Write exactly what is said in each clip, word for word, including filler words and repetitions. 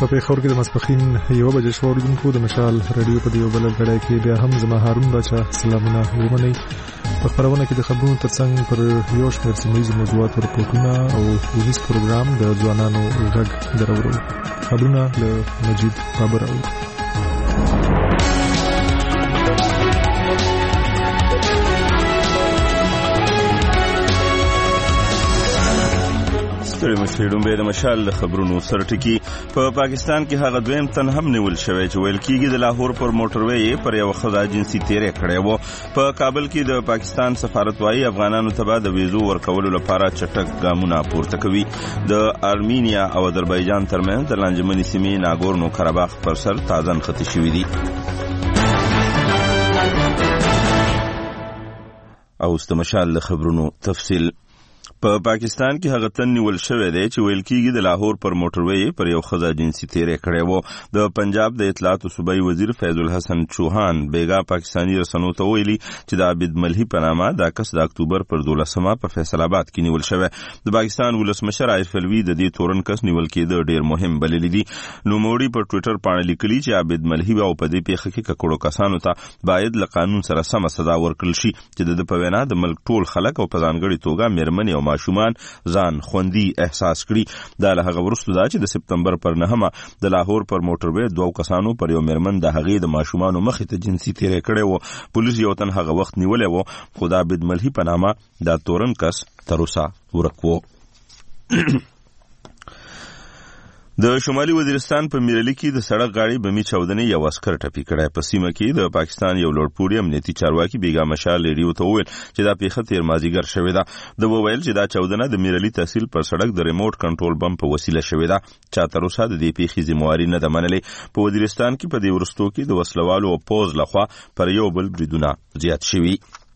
په پیښور کې د ماسپښین یو بجې شو اوریدونکو د مشال رادیو په دیو بل غړای کې بیا هم زما هارون بچا سلامونه ومنئ. په خبرونه کې د خبرونو ترڅنګ پر یو شمېر سیمه‌ییزو موضوعاتو رپورټونه او ولس پروګرام د ځوانانو غږ درورو. خبرونه له مجید بابر او ستړي مشري ډومبې د مشال د خبرونو سرټکی. په پاکستان کې هغه دویم تن هم نیول شوی چې ویل کېږي د لاهور پر موټروي پر یو ښځه جنسي تیری کړی و. په کابل کې د پاکستان سفارت وايي افغانانو ته به د ویزو ورکولو لپاره چټک ګامونه پورته کوي. د ارمینیا او آذربایجان ترمنځ د لانجمنې سیمې ناګورنو قرهباغ پر سر تازه نښتې شوي دي. او اوس د مشال د خبرونو تفصیل. په پاکستان کې هغه تن نیول شوی دی چې ویل کېږي د لاهور پر موټروي پر یو ښځه جنسي تیری کړی و. د پنجاب د اطلاعات صوبایي وزیر فیض الحسن چوهان بیګا پاکستاني رسنیو ته ویلي چې د عابد ملهي په نامه دا کس د اکتوبر پر دولسمه په فیصل آباد کې نیول شوی. د پاکستان ولسمشر عارف الوی د دې تورن کس نیول کېده ډیر مهم بللی دي. نوموړي په ټوئیټر باندې لیکلي چې عابد ملهي او په دې پیښه کې ککړو کسانو ته باید له قانون سره سم سزا ورکړل شي چې د په وینا د ملک ټول خلک او په ځانګړي توګه میرمنې او ماشومان ځان خوندي احساس کړي. دا له هغه وروسته دا چې د سپتمبر پر نهمه د لاهور پر موټروي دوه کسانو پر یو میرمن د هغې د ماشومانو مخې ته جنسي تیری کړی و. پولیس یو تن هغه وخت نیولی و خو د عابد ملهي په نامه دا تورن کس تر اوسه ورک و. د شمالي وزیرستان په میرلی کې د سړک غاړې بمي چاودنې یو عسکر ټپي کړی. په سیمه کې د پاکستان یو لوړپوړي امنیتي چارواکي بیګا مشال ریډیو ته وویل چې دا پیښه تیر مازدیګر شوې ده. د وویل چې دا چاودنه د میرلی تحصیل پر سړک د ریموټ کنټرول بم په وسیله شوې ده. چا تر اوسه د دې پیښې ذمہواري نه ده منلې. په وزیرستان کې په دې وروستو کې د وسلوالو او پوز لخوا پر یو بل بریدونه زیات شوي.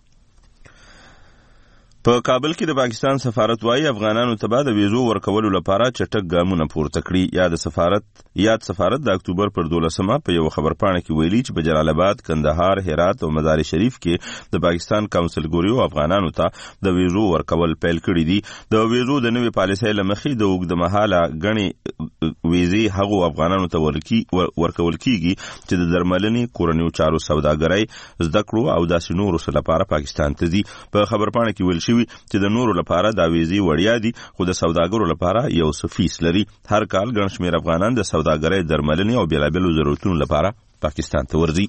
په کابل کې د پاکستان سفارت وايي افغانانو ته به د ویزو ورکولو لپاره چټک ګامونه پورته کړي. یا د سفارت یاد سفارت د اکتوبر پر دولسمه په یو خبرپاڼه کې ویلي چې په جلال آباد، کندهار، هرات او مزار شریف کې د پاکستان کونسلګریو افغانانو ته د ویزو ورکول پیل کړي دي. د ویزو د نوې پالیسۍ له مخې د اوږدمهاله غني ویزې هغو افغانانو ته ورکول کیږي چې د درملنې، کورنیو چارو، سوداګرۍ، زده کړو او داسې نورو څه لپاره پاکستان ته ځي. په خبرپاڼه کې ویل چې د نورو لپاره دا ویزې وړیا دي خو د سوداګرو لپاره یو څه فیس لري. هر کال ګڼ شمېر افغانان د سوداګرۍ، درملنې او بېلابېلو ضرورتونو لپاره پاکستان ته ورځي.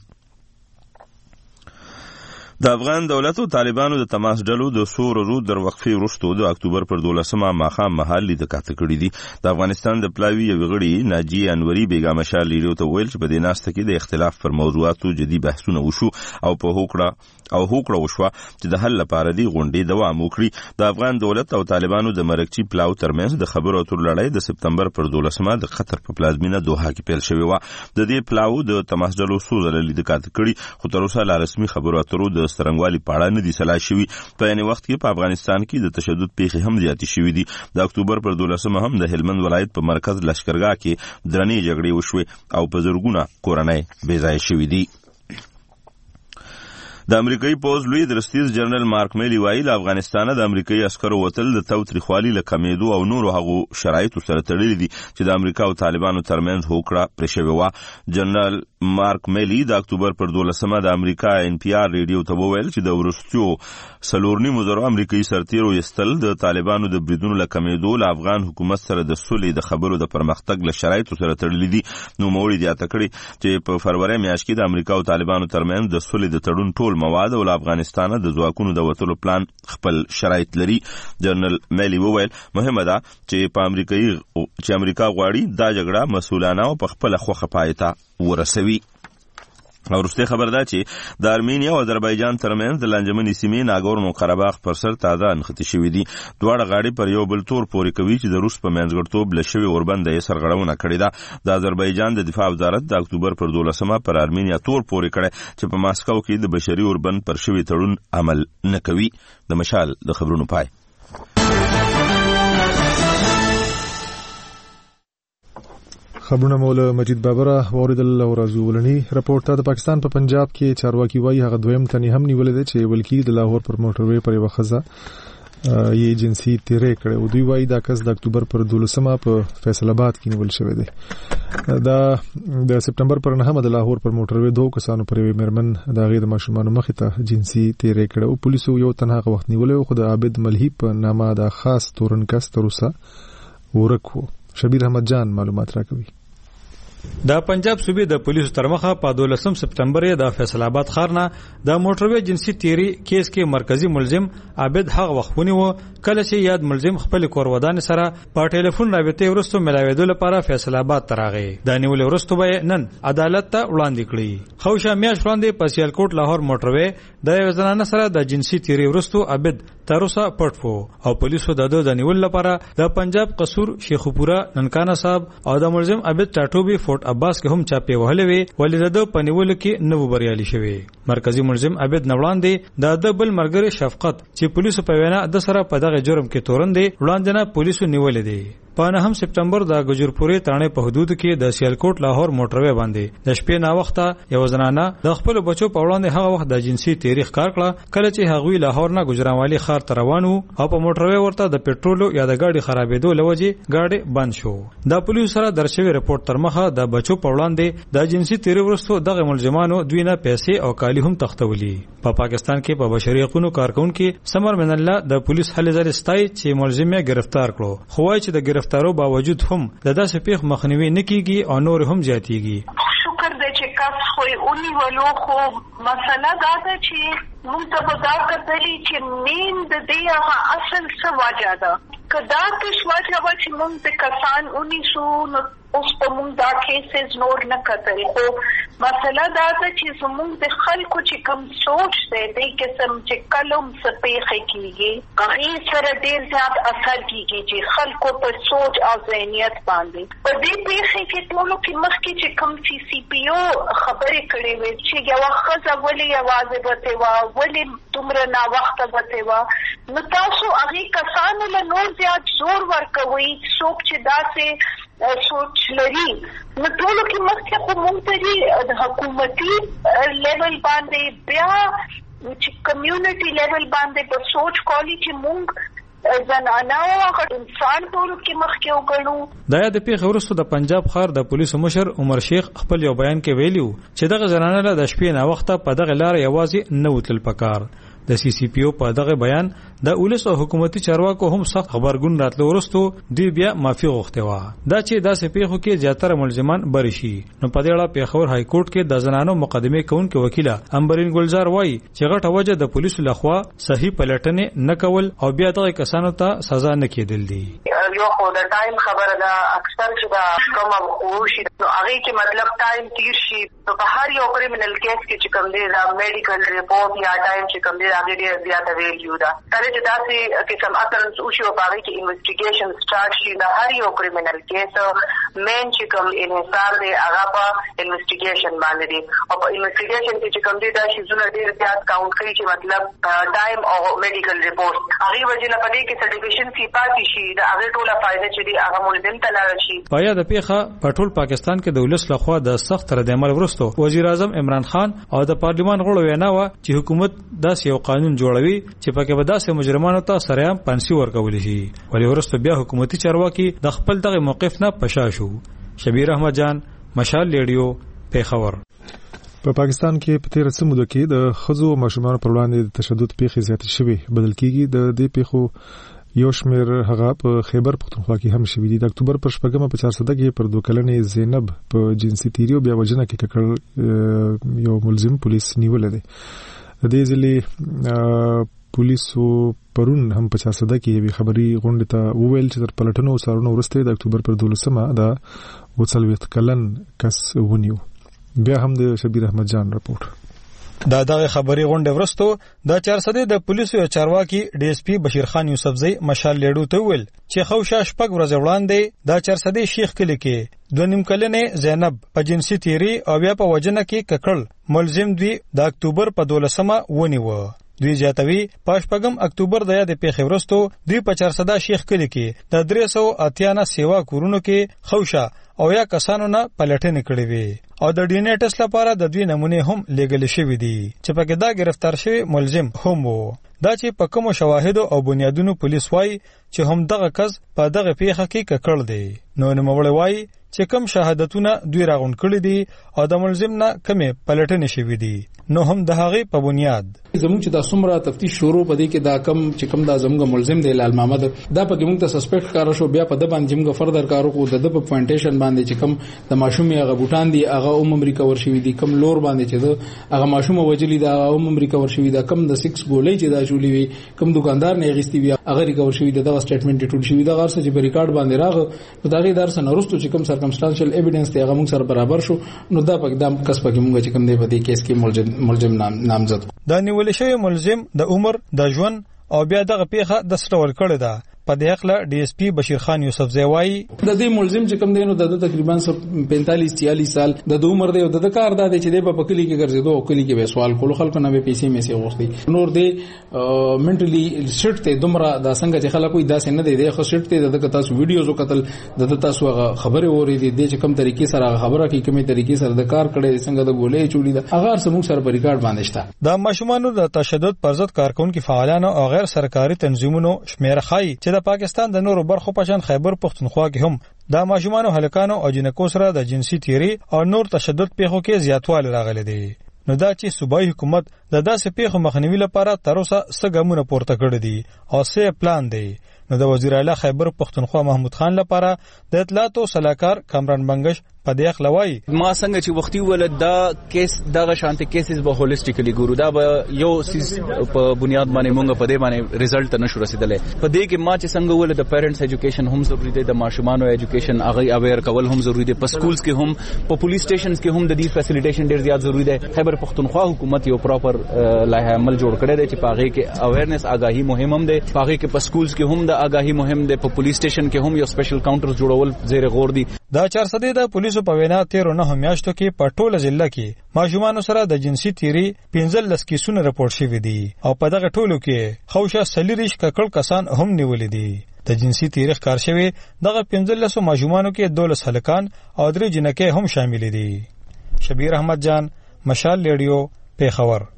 د افغان دولت او طالبانو د تماس ډلو د څو ورځو در وقفې وروسته د اکتوبر پر دولسمه ماښام مهال لیده کاته کړي دي. د افغانستان د پلاوي یوې غړي ناجیې انوري بیګا مشال ریډیو ته وویل چې په دې ناسته کې د اختلاف پر موضوعاتو جدي بحثونه وشو او په هوکړه او هوکړه وشوه چې د حل لپاره دې غونډې دوام وکړي. د افغان دولت او طالبانو د مرکچي پلاو ترمنځ د خبرو اترو لړۍ د سپتمبر پر دولسمه د قطر په پلازمینه دوحه کې پیل شوې وه. د دې پلاو د تماس ډلو څو ځله لیده کاته کړي خو تر اوسه لا رسمي خبرو اترو د څرنګوالي په اړه نه دي سلا شوي. په یعنې وخت کې په افغانستان کې د تشدد پیښې هم زیاتې شوي دي. د اکتوبر پر دولسمه هم د هلمند ولایت په مرکز لشکرګاه کې درنې جګړې وشوې او په زرګونه کورنۍ بې ځایه شوي دي. د امریکایي پوز لوی درستیز جنرال مارک میلی وایي له افغانستانه د امریکایي عسکرو وتل د تاوتریخوالي له کمېدو او نورو هغو شرایطو سره تړلي دي چې د امریکا او طالبانو ترمنځ هوکړه پرې شوې وه. جنرال مارک میلی د اکتوبر پر دولسمه د امریکا ان پی آر ریډیو ته وویل چې د وروستیو څلور نیمو زرو امریکایي سرتیرو ایستل د طالبانو د بریدونو له کمېدو له افغان حکومت سره د سولې د خبرو د پرمختګ له شرایطو سره تړلي دي. نوموړي زیاته کړې چې په فروری میاشت کې د امریکا او طالبانو ترمنځ د سولې د تړون ټول مواد او له افغانستانه د ځواکونو د وتلو پلان خپل شرایط لري. جنرال میلی وویل مهمه ده چې په امریکایي چې امریکا غواړي دا جګړه مسؤلانه او په خپله خوښه پای ته ورسوي. او وروستۍ خبر ده چې د ارمینیا او آذربایجان ترمنځ د لانجمنې سیمې ناګورنو قرهباغ پر سر تازه نښتې شوي دي. دواړه غاړې پر یو بل تور پورې کوي چې د روس په منځګړیتوب له شوې اوربنده یې سرغړونه کړې ده. د آذربایجان د دفاع وزارت د اکتوبر پر دولسمه پر ارمینیا تور پورې کړی چې په ماسکو کې د بشري اوربند پر شوي تړون عمل نه کوي. د مشال د خبرونو پای. خبرونه مولا مجید بابره اوریدل او راځو ولني رپورټ ته. د پاکستان په پنجاب کې چارواکي وایي هغه دویم تنې هم نیولې ده چې ولکې د لاهور پر موټروي پر یو ښځه یې جنسي تیرې کړې او دوی وایي دا کس د اکتوبر پر دولسمه په فیصل آباد کې نیول شوی دی. دا د سپټمبر پر نهمه د لاهور پر موټروي دوه کسانو پر یوې میرمن د هغې د ماشومانو مخې ته جنسي تیرې کړې او پولیسو یو تن هغه وخت نیولی خو د عابد ملهي په نامه د خاص تورن کس تر اوسه ورک و. شبیر احمد جان معلومات راکوي. د پنجاب صوبې د پولیسو تر مخه په دولسم سپټمبر د فیصل آباد ښار نه د موټروي جنسي تیری کیس کې مرکزی ملزم عابد هغه وخت ونیو کله چې یاد ملزم خپل کورودان سره په ټلیفون رابطې ورستو ملاویدو لپاره فیصل آباد ته راغی. د نیول ورستو به نن عدالت ته وړاندې کړی. خوشا میاش وړاندې په سیالکوټ لاهور موټروي د یو زنانه سره د جنسي تیری ورستو عابد تر اوسه پټ وو او پولیسو د دوه د نیول لپاره د پنجاب قصور شیخوپورا ننکانا صاحب او د ملزم عابد ټاټوبي فورټ عباس کې هم چاپی وهلې وی ولې د په نیولو کې نو بریالي شوی. مرکزی ملزم عابد نوړاندې د د بل مرګري شفقت چې پولیسو په وینا د سره په دغه جرم کې تورندې وړاندې نه پولیسو نیولې دي. په نهم سپټمبر د ګجرپوري تانه په حدود کې د سیالکوټ لاهور موټروي باندې د شپې نا وخته یو زنانه د خپل بچو په وړاندې هغه وخت د جنسي تاریخ کار کړه کله چې هغوی لاهور نه ګجرانوالي ښار ته روان وو او په موټروي ورته د پېټرولو یا د ګاډي خرابېدو لوجې ګاډي بند شو. د پولیسو سره درشوي رپورت تر مخه د بچو په وړاندې د جنسي تیری ورستو دغه ملزمانو دوی نه پیسې او کالی هم تختولي. په پا پاکستان کې په بشري حقوقو کارکونکو سمر من الله د پولیس هلې ځلې ستای چې ملزم یې گرفتار کړو خو وايي چې د گرفتارو باوجود هم د داسې پیښ مخنیوي نکېږي او نور هم زیاتېږي. شکر دې چې کس خو اونی ولو خو مسله دا ده چې موږ ته به دا کتلي چې مین د دې هغه اصل څه وجه ده که دا کش وجه وه چې موږ د کسان اونی شو نو اوس په موږ دا کیسز نور نه کتل خو مسله دا ده چې زموږ د خلکو چې کوم سوچ دی دې قسم چې کله هم څه پیښې کېږي هغې سره ډېر زیات اثر کېږي چې خلکو په سوچ او ذهنیت باندې په دې پیښې کې ټولو کې مخکې چې کوم سی سی پی او خبرې کړې وې چې یوه ښځه ولې یوازې وتې وه ولې دومره ناوخته وتې وه نو تاسو هغې کسانو له نور زیات زور ورکوئ څوک چې داسې سوچ لري نو ټولو کې مخکې خو موږ ته د حکومتي لیول باندې بیا چې کمیونټي لیول باندې په سوچ کولی چې موږ زنانه او هغه انسان ټولو کې مخکې وګڼو. د یاد پیښې وروسته د پنجاب ښار د پولیسو مشر عمر شیخ خپل یو بیان کې ویلیو چې دغه زنانه له د شپې نه وخته په دغه لار یوازې نه وتل پکار. د سی سی پی او په دغه بیان د اولس او حکومتي چارواکو هم سخت خبرګون راتلو ورستو دی بیا معافي غوښته و دا چې داسې پیښو کې زیاتره ملزمان بری شي. نو په دې اړه پیښور های کورټ کې د زنانو مقدمه کوونکې وکیله امبرین ګلزار وایي چې غټه وجه د پولیسو لخوا صحیح پلټنې نه کول او بیا دغه کسانو ته سزا نه کېدل دي. یو خو د ټایم خبره ده اکثر چې دا کوم وقوع شي نو هغه کې مطلب ټایم تیر شي په هر یو کریمینل کیس کې چې کوم دی دا میډیکل ریپورت یا ټایم چې کوم دی هغه ډېر زیاته ویلیو ده کله چې داسې قسم اکرنس وشي او هغه کې انویسټیګیشن سٹارټ شي د هر یو کریمینل کیس مین چې کوم انحصار دی هغه په انویسټیګیشن باندې دی او په انویسټیګیشن کې چې کوم دی دا شي زونه ډېر زیات کاونټ کوي چې مطلب ټایم او میډیکل ریپورت هغه وجه نه پدې کې سرټیفیکیشن سی پاتې شي دا هغه ټول فائدہ چې دی هغه ملزم ته لاړ شي. په یاد پیښه په ټول پاکستان کې د ولس لخوا د سخت ردعمل وروسته وزیر اعظم عمران خان او د پارلیمان غړو وینا و چې حکومت داسې یو قانون جوړوي چې پکې به داسې مجرمانو ته سریام پنسي ورکول شي ولې ورسته بیا حکومتي چارواکي د خپل دغه موقف نه پشا شو. شبیر احمد جان مشال ریډیو پیښور. په پاکستان کې په تیر څه موده کې د ښځو او ماشومانو پر وړاندې د تشدد پیښې زیاتې شوې بدل کیږي. د دې پیښو یو شمیر هغه په خیبر پختونخوا کې هم شوې دي. د اکتوبر پر شپږمه په چارسده کې پر دوه کلنې زینب په جنسي تیری او بیا وجنه کې ککړ یو ملزم پولیس نیولې ده. د دې ځلې پولیسو پرون هم په چارسده کې یوې خبري غونډې ته وویل چې تر پلټنو او څارنو وروسته د اکتوبر پر دولسمه د اوڅلوېښت کلن کس ونیو. بیا هم د شبیر احمد جان رپورټ. دا دغه خبري غونډه ورستو د چارسده د پولیسو یو چارواکي ډي اس پی بشیر خان یوسفزئی مشال لیډو ته ویل چې خوشا شپږ ورځې وړاندې د چارسده شیخ کلی کې دوه نیم کلنې زینب په جنسي تیری او بیا په وجنه کې ککړ ملزم دوی د اکتوبر په دولسمه ونیو. دوی زیاتوي په شپږم اکتوبر د یاد پیښې ورستو دوی په چارسده شیخ کلی کې د درې سوه اتیا نه سیوا کورونو کې خوشا او یا کسانو نه پلټنې کړې وي او د ډي ان اے ټیسټ لپاره د دوی نمونه هم لېږل شوې دي چې پکې دا گرفتار شوی ملزم هم وو. دا چې په کوم شواهد او بنیادونو پولیس وایي چې هم دغه کس په دغه پیښه کې ککړ دی. نو نوموړی وایي چې کوم شهادتونه دوی راغونډ کړي دي او د ملزم نه کمې پلټنې شوي دي نو هم د هغې په بنیاد زموږ چې دا څومره تفتیش شروع پدې کې دا کم چې کم دا زموږ ملزم دی لال محمد دا په موږ ته سسپیکټ کار شو بیا په د باندې موږ فردر کارو کو د په پوینټیشن باندې چې کم د ماشوم هغه بوتان دی هغه اوم امریکا ورشوي دي کم لور باندې چې هغه ماشوم وجلی دا اوم امریکا ورشوي دا کم د سکس ګولې چې دا جوړي وي کم دکاندار نه غیستي وي هغه ریکور شوی دا سټیټمنټ ټول شوی دا غرسه چې په ریکارډ باندې راغ نو دا غي درس نه رستو چې کم سرکمسټانشل ایویډنس دی هغه موږ سره برابر شو نو دا په دام کس په موږ چې کم دی په دې کیس کې ملزم ملزم نام نامزد دا نیول شوی ملزم د عمر د ژوند او بیا دغه پیښه د سټول کړی دا په دې حق ډي اس پی بشیر خان یوسف زیوای د دې ملزم چې کوم دی نو د تقریبا پینتالیس چالیس سال د عمر دی او د کار د چې د په کلی کې ګرځیدو او کلی کې به سوال کول خلکو نه به پیسې مې سي غوښتي نور دی منټلی شټ ته دومره د څنګه چې خلکو دا سن نه دی د خو شټ ته د تاسو ویډیوز او قتل د تاسو خبره اوري دي د کوم طریقې سره خبره کوي کومه طریقې سره د کار کړي څنګه د ګولې چولی د هغه سمو سره په ریکارډ باندې شته د ماشومانو د تشدد پر ضد کارکونکو فعالانو او غیر سرکاري تنظیمونو شمیره خای چې د پاکستان د نورو برخو په شان خیبر پختونخوا کې هم د ماشومانو هلکانو او جنکو سره د جنسي تیری او نور تشدد پیښو کې زیاتوالی راغلی دی نو دا چې صوبایي حکومت د داسې پیښو مخنیوي لپاره تر اوسه څه ګامونه پورته کړي دي او څه پلان دی نو د وزیر اعلی خیبر پختونخوا محمود خان لپاره د اطلاعات او سلاکار کامران بنگش په دې اخلوي ما څنګه چې وختي ولې دا کیس دغه شانتي کیسز به هولیسټیکلی ګورو دا به یو سیس په بنیاد باندې مونږ په دې باندې ریزلټ نشو رسیدلې په دې کې ما چې څنګه ولې د پیرنټس ایجوکیشن هم ضروری دی د ماشومانو ایجوکیشن هغه اویر کول هم ضروری دی په سکولز کې هم په پولیس سټیشنز کې هم د دې فیسیلیټیشن ډیر زیات ضروری دی خیبر پختونخوا حکومت یو پراپر لایحه عمل جوړ کړی دی چې پاغه کې اویرنس آگاهی مهم هم دی پاغه کې په سکولز کې هم د آگاهی مهم دی په پولیس سټیشن کې هم یو سپیشل کاونټر جوړول زیر غور دی دا چار سدې د پولیسو په وینا تیر نه میاشتو کې په ټوله ضلع کې ماشومان سره د جنسي تیری پنځه لس کیسونه راپورټ شوي دي او په دغه ټولو کې خوشا سلیریش ککړ کسان هم نیولې دي د جنسي تیری ښکار شوی دغه پنځه لس ماشومانو کې دولس هلکان او درې جنکې هم شامل دي. شبیر احمد جان مشال ریډیو پیښور.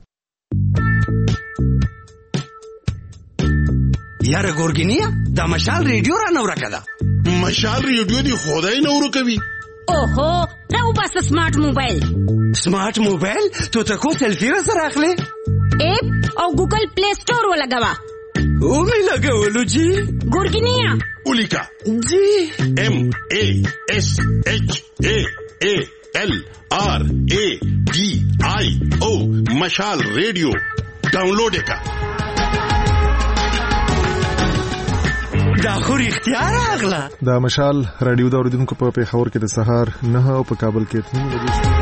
یاره ګورګینیا دا مشال ریډیو را نو راکړه مشال ریډیو دی خدای نو ورکوي اوهو دا وبس سمارټ موبایل سمارټ موبایل ته تاسو سلفي سره اخلي اپ او ګوګل پلی سٹور ولګوا او می لګولو جی ګورګینیا اولیکا جی ام ا اس اچ ا ا ال آر ا ډي آی او مشال ریډیو ډاونلوډ وکړه دا خو اختیار اغلا دا مشال رادیو دا اوریدونکو په پیښور کې د سهار نه او په کابل کې اته بجې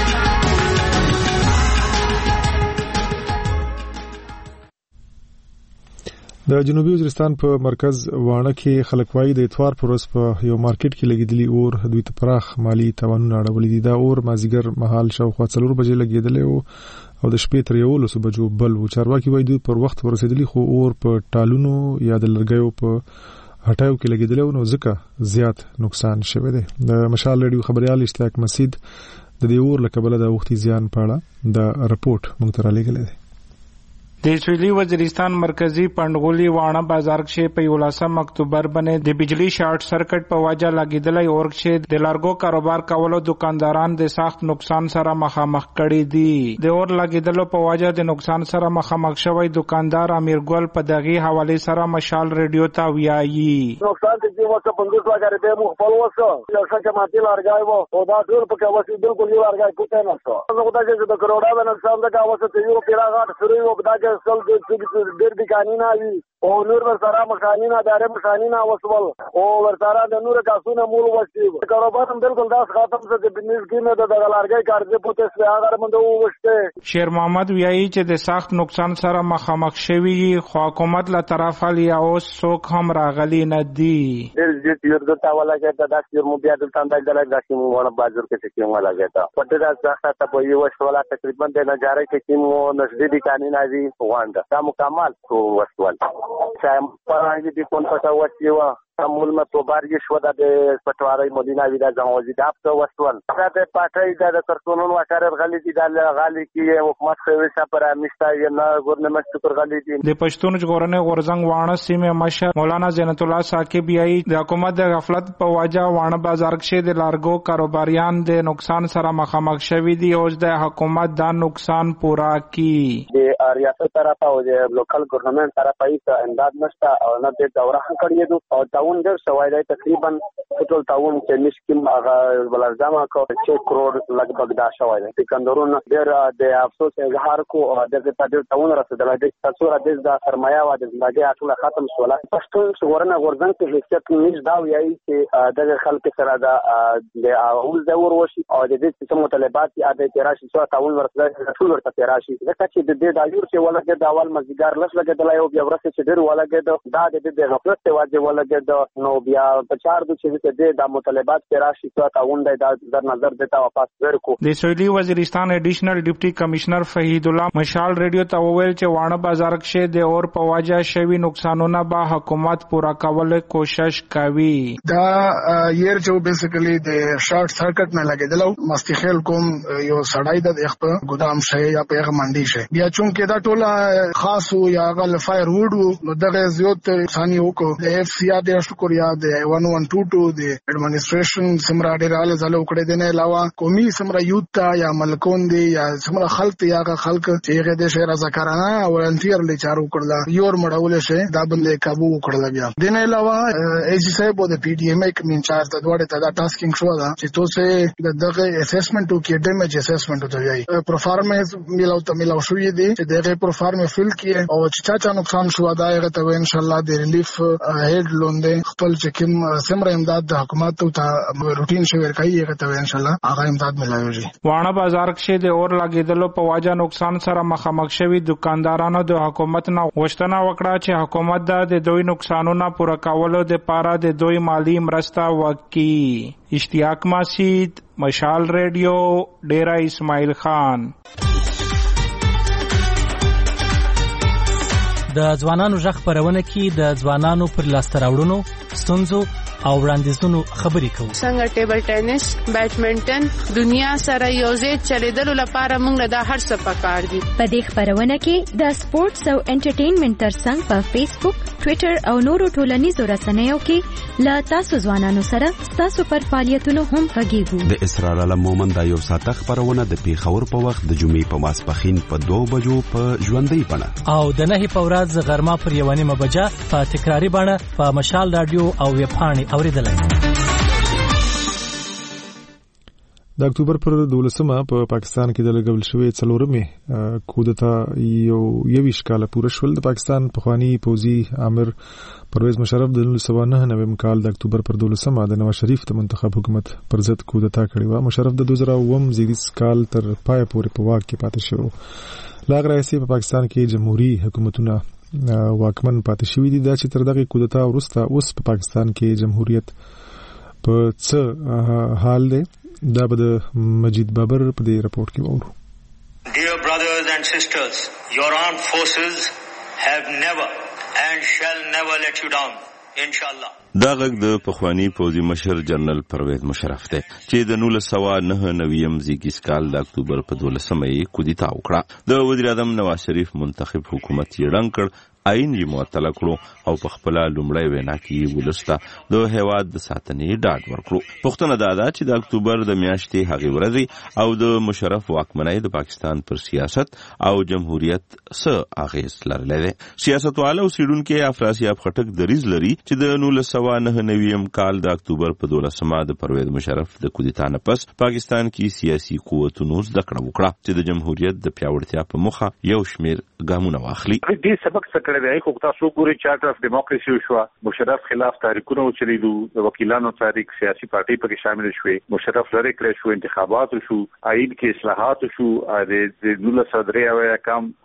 د جنوبي وزیرستان په مرکز وانه کې خلکوای د اتوار پر ورځ په یو مارکیټ کې لګیدلی اور دوی ته پراخ مالی توانونه اړولې دي. دا اور مازیګر مهال شاوخوا څلور بجې لګیدلی او او د شپې تر یولسو بجو بل و. چارواکي وایي دوی پر وخت ورسېدلی خو اور په ټالونو یا د لرګیو په هټایو کې لګیدلی نو ځکه زیات نقصان شوی دی. د مشال ریډیو خبريال اشتیاق مسعود د دې اور له کبله د وختي زیان په اړه د رپورټ موږ ته رالیږلی دی. د سویلي وزیرستان مرکزی پندغولی وانه بازار کې په یولسم اکتوبر باندې د بجلی شارټ سرکټ په وجه لګیدلې اور کې د لارګو کاروبار کولو دکانداران د سخت نقصان سره مخامخ کړي دي. د اور لګیدلو په وجه د نقصان سره مخامخ شوی دکاندار امیر ګل په دغه حواله سره مشال ریډیو ته ویایي نقصان چې وسه پندوس لګره به مخ په وسه یو څه ماته لارګای وو او دا ټول په کواسي بالکل یو لارګای کوته نه شو نو دا چې د کروڑا باندې نقصان دا کواسه ته یو پیراغات سره یو دا سل د ډېر د قانونا وی او نور ورسره مخانینا داره مخانینا وسول او ورسره د نور کاسونه مول وشي کاروبار هم بالکل داس ختم څه د بزنس کې نه د لارګي کارځه پته سره هغه مونږ وشته. شیر محمد ویایي چې د سخت نقصان سره مخامخ شوی خو حکومت له طرفه لیا اوس څوک هم راغلی نه دی. ډېر دې یو د تاواله کې د داسې مو بیا د تاندای د لګاسي مو ونه بازار کې چې مو لګیتا پته دا ځخته په یو وشولا تقریبا د نظارې کې چې مو نشدي قانونا وی وانده دا مکمل کو وسول چې په هغه دې په پټه وشي وا مول متوباری شو د پټواری مدینه ویدا ځوازي د اپ وستون دا پټای د کارتونونو وکړ غلي دي د غالي کې حکومت خوي پر امستا نه ګورنمنت پر غلي دي د پښتون ژغورنې غورزنګ وانه سیمه مشر مولانا زینت الله ساکب یې د حکومت د غفلت په وجه وانه بازار کې د لارګو کاروباریان د نقصان سره مخامخ شوي دي او د حکومت دا نقصان پورا کی د ریاست طرفه او د لوکل ګورنمنت طرفه یې انداز نشته او نه د دوره کړی دي او تاون ډېر شوی دی تقریبا ټول تاون چې نشکم هغه ولرځما کو چې کروڑ لګبګ دا شوی دی سکندرون ډېر د افسوس اظهار کو او د ډېر تاون رسیدل دي تاسو را د سرمایه او د زندګي ټول ختم شول پښتون ژغورنه غورځنګ ته هیڅ نش دا وایي چې د خلک سره د اول د وروشي او د دې څه مطالبات یا د تراشي څو تاون ورسره ټول ورته تراشي ځکه چې د دې د ایور چې ولګي د اول مزګار لښ لګیدل او بیا ورسره چې ډېر ولګي دا د دې د غفلت ته واجب ولګي نو بیا په چار د چې د د مطالبات تراشي څو تاون د در نظر دیتا واپس ورکو د سویلي وزیرستان ایډیشنل ډیپټي کمشنر فهید الله مشال ریډیو ته وویل چې وانه بازار کې د اور په واجه شوی نقصانونه به حکومت پورا کول کوشش کوي دا ير جو بیسیکلی د شارټ سرکټ نه لګیدلو مستخیل کوم یو سړای د خپل ګودام شي یا په منډي شي بیا چونکه دا ټوله خاص یا غل فایر وډ نو دغه زیات ثاني وکړو د اف سی ار د شکریا د یک یک دو دو د ایڈمنسټریشن سمرا ډیراله زله وکړه د نه علاوه قومي سمرا یوت تا یا ملکون دی یا سمرا خلق یا خلق چې غیر د شهر ذکرانه ولنټیر لچارو کړل یور مړول شي دا بندې قابو کړل بیا د نه علاوه ای جی صاحب د پی ډی ایم ایک من چارج د دوړه ته دا ټاسکینګ شو دا چې توسه د دغه اسسمنت او کې ډیمیج اسسمنت ته وایي پرفارمنس ملو ته ملو شوې دي چې دغه پرفارمنس فل کې او چې چا نقصان شو دا هغه ته ان شاء الله د ریلیف هډ لوند خپل چې کوم سمره امداد د حکومت ته روټین شوی کوي هغه ته ان شاء الله هغه امداد ملایوي وانه بازار کې د اور لګیدلو په واجه نقصان سره مخامخ شوی دکاندارانو د حکومت نه غوښتنه وکړه چې حکومت د دوی نقصانونه پوره کولو د پاره د دوی مالی مرسته وکړي اشتیاق ماسید مشال ریډیو ډیرا اسماعیل خان د ځوانانو ژغ خپرونه کې د ځوانانو پر لاسته راوړنو ستونزو او وړاندیزونو خبرې کوو څنګه ټیبل ټینس بیډمنټن دنیا سره یوځای چلیدلو لپاره موږ له دا هر څه پکار دي په دې خبرونه کې د سپورتس او انټرټینمنټ ترڅنګ په فیسبوک ټوئیټر او نورو ټولنیزو رسنیو کې له تاسو ځوانانو سره تاسو پر فعالیتونو هم غږیږو د اسرار علم مومن د یو ساعت خبرونه د پیښور په وخت د جمعې په ماسپخین په دوه بجو په ژوندۍ بڼه او د نهي په ورځ غرمه پر یوه نیمه بجه په تکراري بڼه په مشال رادیو او ویب پاڼې اوریدلای د اکتوبر پر دولسمه په پا پاکستان کې د لګول شوی څلورمه کودتا یو یویش کال پوره شول د پاکستان پخوانی پوزي امیر پرویز مشرف د نولس سوه نهه نوي کال د اکتوبر پر دولسمه د نواز شریف د منتخب حکومت پر ضد کودتا کړې و مشرف د دوه زره اووم زیږدیز کال تر پای پورې په واک کې پاتې شو لاغ رئیسي په پاکستان کې جمهوریت حکومتونه واکمن پاتې شوی دي دا چې تر دغه کودتا وروسته اوس په پاکستان کې جمهوریت په څه حال دی دا به د مجید بابر په دې رپورت کې وورو. Dear brothers and sisters, your armed forces have never and shall never let you down. inshallah. دا غږ د پخوانی پوځي مشر جنرال پرویز مشرف دی چې د نولس سوه نهه نویم زیږدیز کال د اکتوبر په دولسمه یې کودتا وکړه. د وزیر اعظم نواز شریف منتخب حکومت یې ړنګ کړ، عین یې معطله کړو او په خپله لومړی وینا کې ولس ته د هېواد د ساتنې ډاډ ورکړو. پوښتنه دا ده چې د اکتوبر د میاشتې هغې ورځې او د مشرف واکمنۍ د پاکستان پر سیاست او جمهوریت څه اغېز لرلی دی. سیاستواله او څېړونکي افراسیاب خټک دریځ لري چې د نولس سوه نهه نویم کال د اکتوبر په دولسمه د پرویز مشرف د کودتا نه پس پاکستان کې سیاسي قوتونو زده کړه وکړه چې د جمهوریت د پیاوړتیا په موخه یو شمېر ګامونه واخلي. دې سبق څه کړی دی؟ خو تاسو ګورئ چارټر اف ډیموکراسي وشوه، مشرف خلاف تحریکونه وچلیدو، د وکیلانو تحریک سیاسي پارټۍ پکې شامل شوې، مشرف لرې کړی شو، انتخابات وشو، آئین کې اصلاحات وشو، د نولس سوه درې اویا کال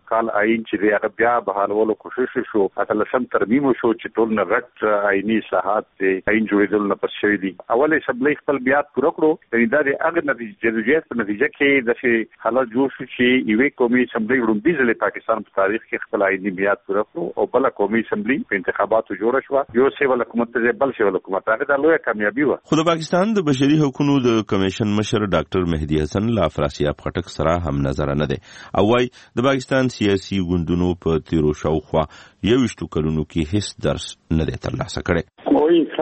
کال آئین چې دی هغه بیا بحالولو کوشش شو اتلسم ترمیم شو چې ټول نه رټ آئینی اصلاحات آئین جوړېدل نه پس شوی دي. اول اسمبلی خپل بیا پوره کړو یعنی دا د هغه نتیجې په نتیجه کې د حالات جوړ شو چې یوې قومي اسمبلی وړاندیز له پاکستان په تاریخ کې خپل آئینی بیا پوره کړو او بل قومي اسمبلی په انتخاباتو جوړ شو. یو سیول حکومت ته بل سیول حکومت هغه د لوی کامیابی و. خو د پاکستان د بشري حقوقو د کمیشن مشر ډاکټر مهدي حسن لا افراسیاب خټک سره هم نظر نه دی او وايي د پاکستان سیاسي ګوندونو په تیرو شاوخوا یوشتو کلونو کې هیڅ درس نه دی ترلاسه کړی.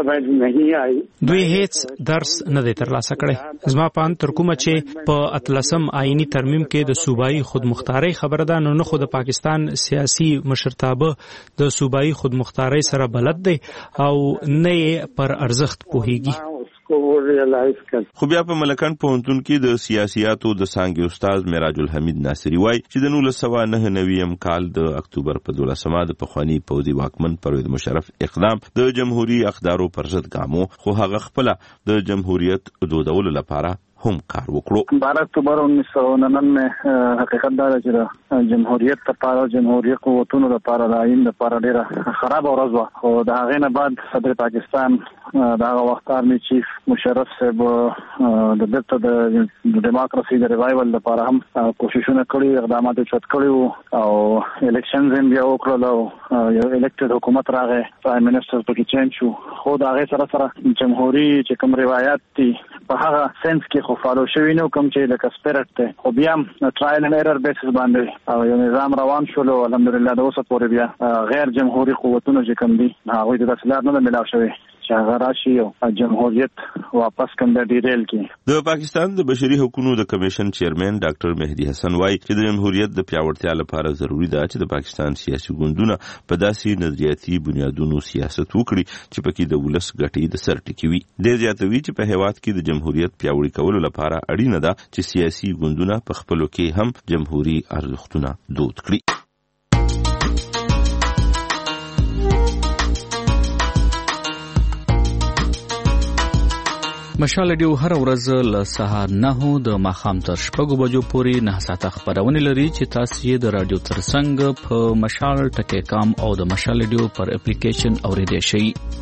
دوی هیڅ درس نه دی ترلاسه کړی. زما په ان تر کومه چې په اتلسم آئینی ترمیم کې د صوبایي خودمختارۍ خبره ده نو نه خو د پاکستان سیاسي مشرتابه د صوبایي خودمختارۍ سره بلد دی او نه پر ارزښت پوهیږي. خو بیا په ملکان پوهنتون کې د سیاسياتو د څانګې استاد معراج الحمید ناصری وایي چې د نولس سوه نهه نوي کال د اکتوبر په دولسمه د پخواني پوځي واکمن پرویز مشرف اقدام د جمهوریت اقدارو پر ضد ګامو خو هغه خپل د جمهوریت دودولو لپاره هم کار وکړو. بارہ اکتوبر انیس سو ننانوے حقیقت دا چې د جمهوریت لپاره جمهوریت قوتونو لپاره د آئین لپاره ډیره خراب ورځ وه خو د هغې نه بعد صدر پاکستان د هغه وخت آرمي چیف مشرف صاحب د بیرته د ډیموکراسي د ریوایول لپاره هم کوششونه کړي اقدامات یې چت کړي او الیکشنز هم بیا وکړل او یو الیکټډ حکومت راغی پرایم منسټر پکې چینج شو خو د هغې سره سره جمهوري چې کوم روایات دي په هغه سنس کې خو فالو شوی نو کوم چې لکه سپیرټ دی خو بیا هم ټرایل اینډ ایرر بیسس باندې او یو نظام روان شول او الحمدلله د اوسه پورې بیا غیر جمهوري قوتونه چې کوم دي هغوی ته داسې لار نه ده میلاو شوی چې هغه راشي او جمهوریت واپس کوم د ډیریل کې. د پاکستان د بشري حقوقو د کمیشن چیرمن ډاکټر مهدي حسن وایي چې د جمهوریت د پیاوړتیا لپاره ضروری ده چې د پاکستان سیاسي ګوندونه په داسې نظریاتي بنیادونو سیاست وکړي چې پکې د ولس ګټې د سر ټکي وي. ډېر زیاتوي چې په هیواد کې د جمهوریت پیاوړي کولو لپاره اړینه ده چې سیاسي ګوندونه په خپلو کې هم جمهوریت ارزښتونه دود کړي. مشال ډیو هر ورځ له سهار نهو د ماښام تر شپږو بجو پورې نه ساعته خبرونه لري چې تاسو یې د رادیو ترڅنګ په مشال ټکی کام او د مشال ډیو پر اپلیکیشن اوریدئ شئ.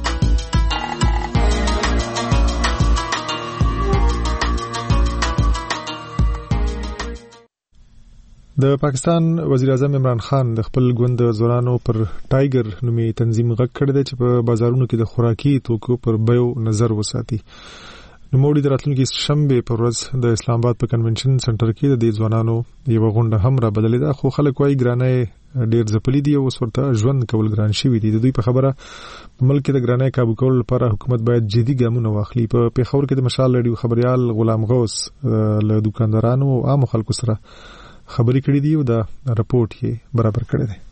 د پاکستان وزیر اعظم عمران خان د خپل ګوند ځوانانو پر ټایګر نومي تنظیم غږ کړی دی چې په بازارونو کې د خوراکي توکو پر بیو نظر وساتي. نو موږ د راتلونکي شنبه پر ورځ د اسلام آباد په کنونشن سنټر کې د ځوانانو یو غونډه هم را بدلې ده خو خلک وايي ګرانه ډیر ځپلي دي او ورته ژوند کول ګران شوی دی. د دوی په خبره په ملک کې د ګرانه قابو کولو لپاره حکومت باید جدي ګامونه واخلي. په پیښور کې د مشال رادیو خبريال غلام غوث له دکاندارانو او عام خلکو سره خبرې کړې دي او دا رپورټ یې برابر کړی دی.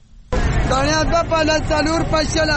دنیا د پاله څلور پښلا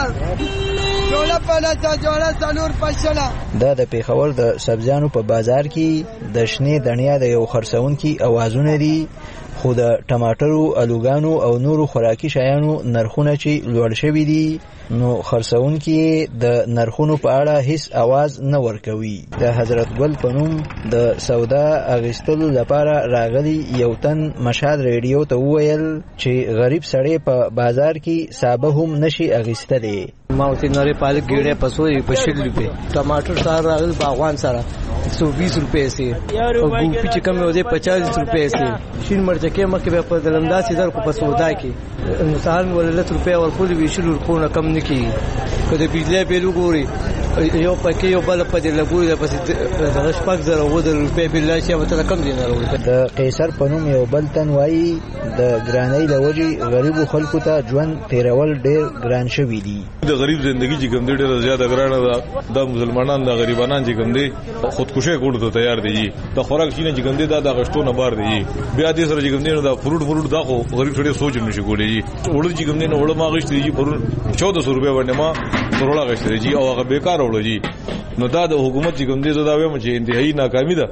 جوړه پاله جوړه څلور پښلا دا د پیښور د سبزیانو په بازار کې د شنې دنیا د یو خرڅونکي اوازونه دي خو د ټماټرو الوګانو او نورو خوراکي شیانو نرخونه چې لوړ شوي دي نو خرڅونکي د نرخونو په اړه هیڅ आवाज نه ورکوي. د حضرت ګل په نوم د سودا اغستلو لپاره راغلي یو تن مشال ریډیو ته وویل چې غریب سړی په بازار کې سابه هم نشي اغستلی. ما ورته نری پال ګیړه پسوري په شل روپے ټماټر سره راغل باغوان سره ایک سو بیس روپے سي او ګوپی چې کم وځي پچاس روپے سي شین مرچکه مکه په دلمدا سي در کو پسودا کې مثال ولله روپے ور کول وی شل روپو نه کم نکی کله بجلی بیل ګوري یو پکې یو بل په دې لګوي د پسې د شپږ زره و د روپے بیل شي وته کم دي نه وروته. د قیصر په نوم یو بل تن وایي د ګرانۍ لوجي غریب خلکو ته ژوند تیرول ډیر ګران شوی دی. د غریب ژوندۍ چې کوم ډیره زیاته ګرانه ده د مسلمانانو د غریبانان چې کوم دي خودکشي کولو ته تیار دي. د خوراک شینه چې کوم دي دا د غشتو نه بار دي بیا دې سره چې کوم دي دا فروټ فروټ دا خو غریب سړي سوچ نشي کولی. وړو چې کوم دي نو وړو ما غشتي دي پر چودہ سو روپے باندې ما تروړه غشتي دي او هغه بیکار وړو دي. نو دا د حکومت چې کوم دي دا وایم چې انتهایی ناکامي ده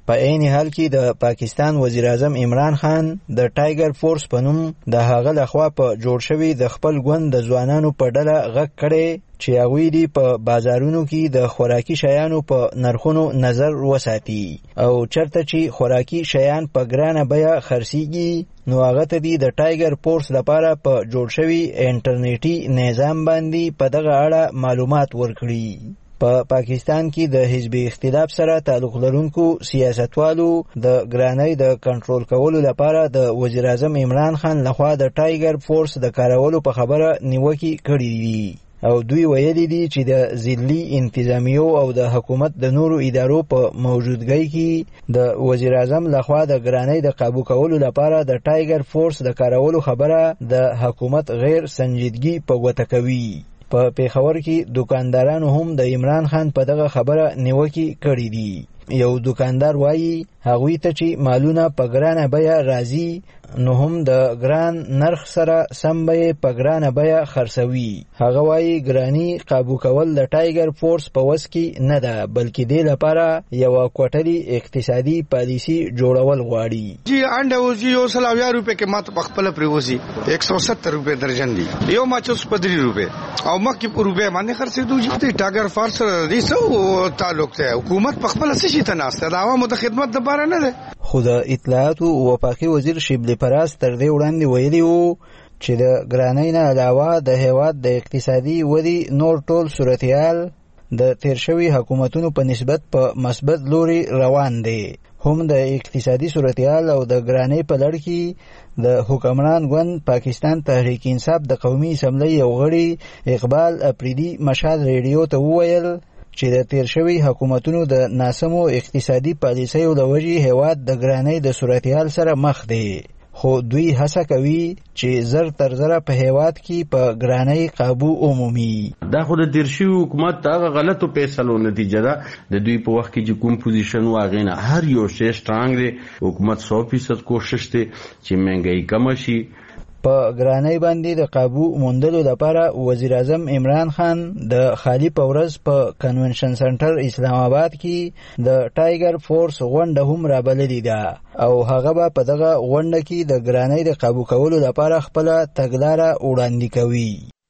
په عین حال کې د پاکستان وزیر اعظم عمران خان د ټایګر فورس په نوم د هغه لخوا په جوړ شوي د خپل ګوند د ځوانانو په ډله غږ کړی چې هغوی دې په بازارونو کې د خوراکي شیانو په نرخونو نظر وساتي او چرته چې خوراکي شیان په ګرانه بیه خرڅیږي نو هغه ته دې د ټایګر فورس لپاره په جوړ شوي انټرنیټي نظام باندې په دغه اړه معلومات ورکړي. په پا پاکستان کې د حزب اختلاف سره تعلق لرونکو سیاستوالو د ګرانۍ د کنټرول کولو لپاره د وزیر اعظم عمران خان لخوا د ټایګر فورس د کارولو په خبره نیوکې کړې دي او دوی ویلي دي چې د ضلعي انتظامیو او د حکومت د نورو ادارو په موجودګۍ کې د وزیر اعظم لخوا د ګرانۍ د قابو کولو لپاره د ټایګر فورس د کارولو خبره د حکومت غیر سنجیدګي په ګوته کوي. په پیښور کې دکاندارانو هم د عمران خان په دغه خبره نیوکې کړې دي. یو دکاندار وایي هغوی ته چې مالونه په ګرانه بیه راځي نو هم د ګران نرخ سره سم به په ګرانه بیه خرڅوي. هغه وایي ګرانی قابو کول د ټایګر فورس په وس کې نه ده بلکې دې لپاره یو کوټري اقتصادي پالیسی جوړول غواړي. جی انډه وزي یو سل اویا روپے کې ماته خپل پریوزي ایک سو ستر روپے درجن دي یو ماچوس پدری روپے او مکه په روپے باندې خرڅې دوی ټایګر فورس دې سو تعلق ته حکومت په خپل څه شي تناسته د عوامو د خدمت لپاره نه ده. خو د اطلاعات او وفاقي وزیر شبلی پراس تر دې وړاندې ویلي وو چې د ګرانۍ نه علاوه د هیواد د اقتصادي ودی نور ټول صورتحال د تیر شوي حکومتونو په نسبت په مثبت لوري روان دی. هم د اقتصادي صورتحال او د ګرانۍ په لړ کې د حکمران ګوند پاکستان تحریک انصاف د قومي اسمبلی یو غړي اقبال اپریدي مشال ریډیو ته وویل چې د تیر شوي حکومتونو د ناسمو اقتصادي پالیسیو له وجې هیواد د ګرانۍ د صورتحال سره مخ دی خو دوی هڅه کوي چې زر تر زره په هیواد کې په ګرانۍ قابو عمومي. دا خو د تیر شوي حکومت د غلطو فیصلو نتیجه ده. د دوی په وخت کې چې کوم پوزیشن واغې نه هر یو شی سټرانګ دی. حکومت سو فیصد کوشش دی چې مهنګۍ کم شي. په ګرانۍ باندې د قابو موندلو لپاره وزیر اعظم عمران خان د خالی په ورځ په کنونشن سنټر اسلام آباد کې د ټایګر فورس غونډه هم رابللې ده او هغه به په دغه غونډه کې د ګرانۍ د قابو کولو لپاره خپل تګلاره وړاندې کوي.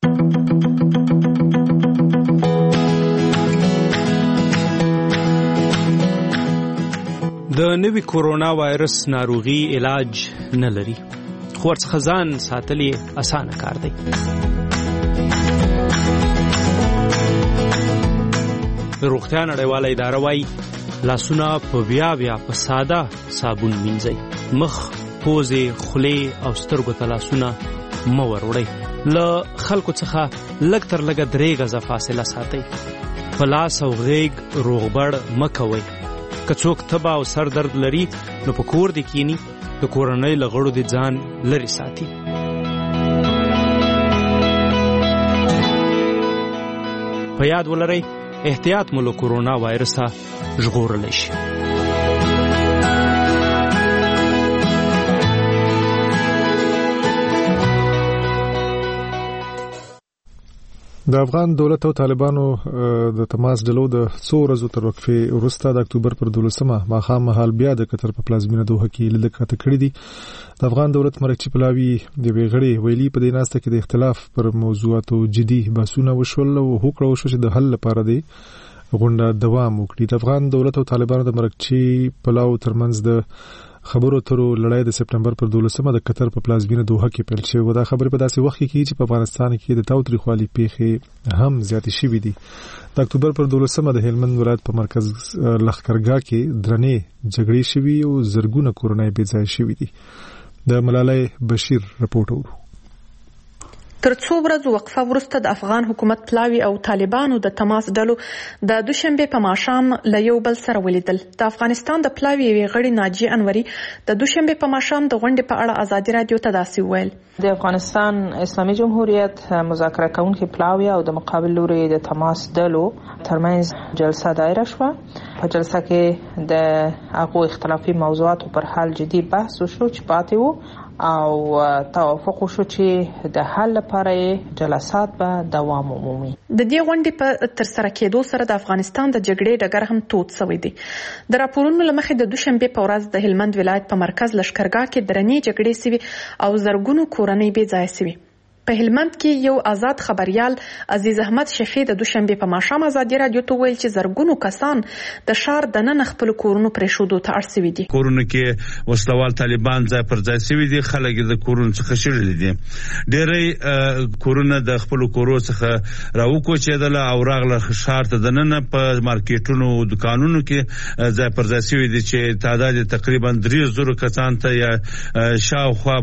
د نوي کورونا وایرس ناروغي علاج نه لري خو ورڅخه ځان ساتل یې اسانه کار دی. د روغتیا نړیواله اداره وایي لاسونه په بیا بیا په ساده صابون مینځئ. مخ، پوزې، خولې او سترګو ته لاسونه مه وروړئ. له خلکو څخه لږ تر لږه درې غزه فاصله ساتئ. په لاس او غیږ روغبړ مه کوئ. که څوک تبه او سر درد لري نو په کور دې کینی د کورنۍ له غړو د ځان لرې ساتي. په یاد ولرئ احتیاط مو له کورونا وایرسه ژغورلی شي. د افغان دولت او طالبانو د تماس ډلو د څو ورځو تر وقفې وروسته د اکتوبر پر دولسمه ماښام مهال بیا د قطر په پلازمینه دوحه کې لیدنه کړې دي. د افغان دولت مرکزي پلاوي د ویغړې ویلي په دې ناسته کې د اختلاف پر موضوعاتو جدي بحثونه وشول او هوکړه وشوه چې د حل لپاره دی غونډه دوام وکړي. د افغان دولت او طالبانو د مرکزي پلاو ترمنځ د خبرو ترو لړۍ د سپټمبر پر دولسمه د قطر په پلازمینه دوحه کې پیل شوې. دا خبرې په داسې وخت کې چې په افغانستان کې د تاوتریخوالي پیښې هم زیاتې شوې دي. د اکتوبر پر دولسمه د هلمند ولایت په مرکز لښکرګاه کې درنې جګړې شوې او زرګونه کورنۍ بې ځایه شوې دي. د ملالۍ بشیر رپورټ اورو. تر څو ورځو وقفه وروسته د افغان حکومت پلاوي او طالبانو د تماس ډلو د دوشنبه په ماښام له یو بل سره ولیدل. د افغانستان د پلاوي یوې غړي ناجیه انوري د دوشنبه په ماښام د غونډې په اړه ازادي رادیو ته داسې وویل: د افغانستان اسلامي جمهوریت مذاکره کوونکي پلاوي او د مقابل لوري د تماس ډلو ترمنځ جلسه دایره شوه. په جلسه کې د هغو اختلافي موضوعاتو پر حال جدي بحث وشو چې پاتې وو او توافق وشو چې د حل لپاره جلسات به دوام ومومي. د دې غونډې په ترسره کېدو سره د افغانستان د جګړې ډګر هم تود شوی دی. د راپورونو له مخې د دوشنبه په ورځ د هلمند ولایت په مرکز لشکرګاه کې درنې جګړې سوي او زرګونو کورنۍ بې ځایه سوي. په هلمند کې یو آزاد خبريال عزیز احمد شفیع د دوشنبه په ماښام ازادي رادیو ته ویل چې زرګونو کسان د شهر د نن خپل کورونو پرې شودو ته اړ سوي دي. کورونو کې وسلوال طالبان ځای پر ځای سوي دي، خلک د کورونو څخه شړل دي. ډېری کورونه د خپل کورو څخه راوکوچېدل او راغله شهر ته د نن په مارکیټونو او دکانونو کې ځای پر ځای سوي دي چې تعداد تقریبا درې زره کسان ته یا شاوخوا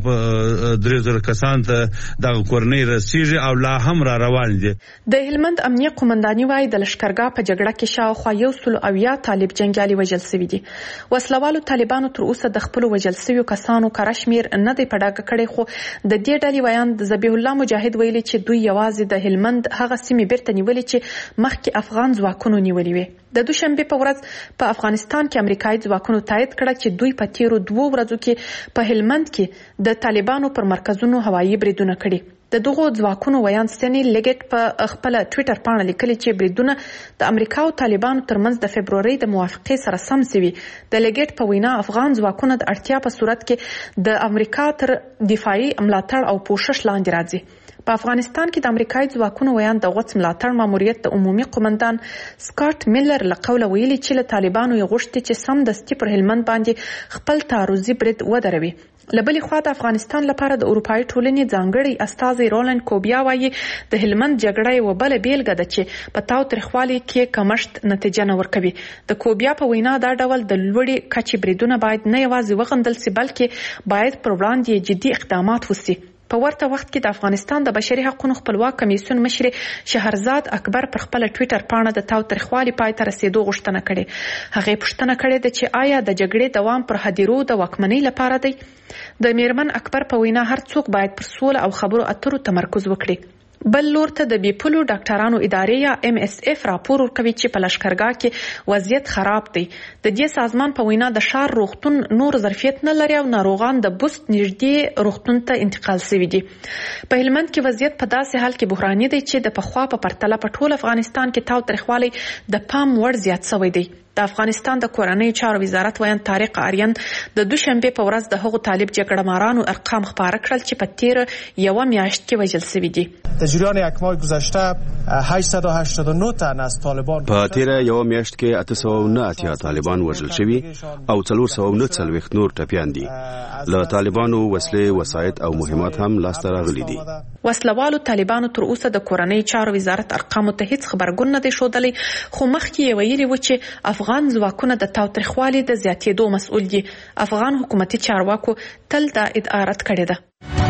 درې زره کسان ته د کورنۍ رسیږي او لا هم را روان دي. د هلمند امنیه قومنداني وايي د لشکرګاه په جګړه کې شاوخوا یو سل اویا طالب جنگیالي وژل شوي دي. وسلوالو طالبانو تر اوسه د خپل وژل شویو کسانو کره شمیر نه دی په ډاګه کړی، خو د دې ډلې ویان د ذبیح الله مجاهد ویلي چې دوی یوازې د هلمند هغه سیمې بیرته نیولې چې مخکې افغان ځواکونو نیولې وي. د دوشنبه په ورځ په افغانستان کې امریکایي ځواکونو تایید کړه چې دوی په تیرو دوو ورځو کې په هلمند کې د طالبانو پر مرکزونو هوایي بریدونه کړي. د دغو ځواکونو ویان سټنی لګټ په خپل ټوئیټر باندې لیکلي چې بریدونه د امریکا او طالبانو ترمنځ د فبروري د موافقې سره سم سوي. د لګټ په وینا افغان ځواکونه د اړتیا په صورت کې د امریکا تر دفاعي ملاتړ او پوښښ لاندې راځي. په افغانستان کې د امریکایي ځواکونو ویان د غوڅ ملاتړ ماموریت د عمومي قومندان سکاټ میلر له قوله ویلي چې له طالبانو یې غوښتي چې سمدستي پر هلمند باندې خپل تعرضي برید ودروي. له بلې خوا د افغانستان لپاره د اروپایي ټولنې ځانګړی استازی رولند کوبیا وایي د هلمند جګړه یوه بله بیلګه ده چې په تاوتریخوالي کې کمښت نتیجه نه ورکوي. د کوبیا په وینا دا ډول د لوړې کچې بریدونه باید نه یوازې وغندل سي بلکې باید پر وړاندې جدي اقدامات وسي. په ورته وخت کې د افغانستان د بشري حقوقو خپلواک کمیسیون مشر شهرزاد اکبر پر خپل ټوئیټر باندې د تاوتریخوالي پای ته رسیدو غوښتنه کړې. هغه پوښتنه کړې ده چې آیا د جګړې دوام پر هدیرو د واکمنۍ لپاره دی؟ د میرمن اکبر په وینا هر څوک باید پر سوله او خبرو اترو تمرکز وکړي. بل لور ته د بیپلو ډاکټرانو ادارې یا ام اس اف راپور ورکوي چې په لشکرګاه کې وضعیت خراب دی. د دې سازمان په وینا د ښار روغتون نور ظرفیت نه لري او ناروغان د بوست نږدې روغتون ته انتقال شوي دي. په هلمند کې وضعیت په داسې حال کې بحراني دی چې د پخوا په پرتله په ټول افغانستان کې تاوتریخوالی د پام وړ زیات شوی دی. د افغانستان د کورنۍ چارو وزارت ویان طارق آریان د دوشنبه په ورځ د هغو طالب جګړه مارانو ارقام خبره کړل چې په تیر یو میاشت کې وژل شوي دي. در جریان یک ماه گذشته هشتصد و هشتاد و نه تن از طالبان په تیر یو میاشت کې اته سوه او نه اتیا طالبان وژل شوي او څلور سوه او نه څلوېښت نور ټپیان دي. له طالبانو وسلې، وسایط او مهمات هم لاسته راغلي دي. وسلوالو طالبانو تر اوسه د کورنۍ چارو وزارت ارقامو ته هیڅ خبرګون نه دی ښودلی، خو مخکې یې ویلي و چې افغان ځواکونه د تاوتریخوالي د زیاتېدو مسؤل دي. افغان حکومتي چارواکو تل دا ادعا رد کړې ده.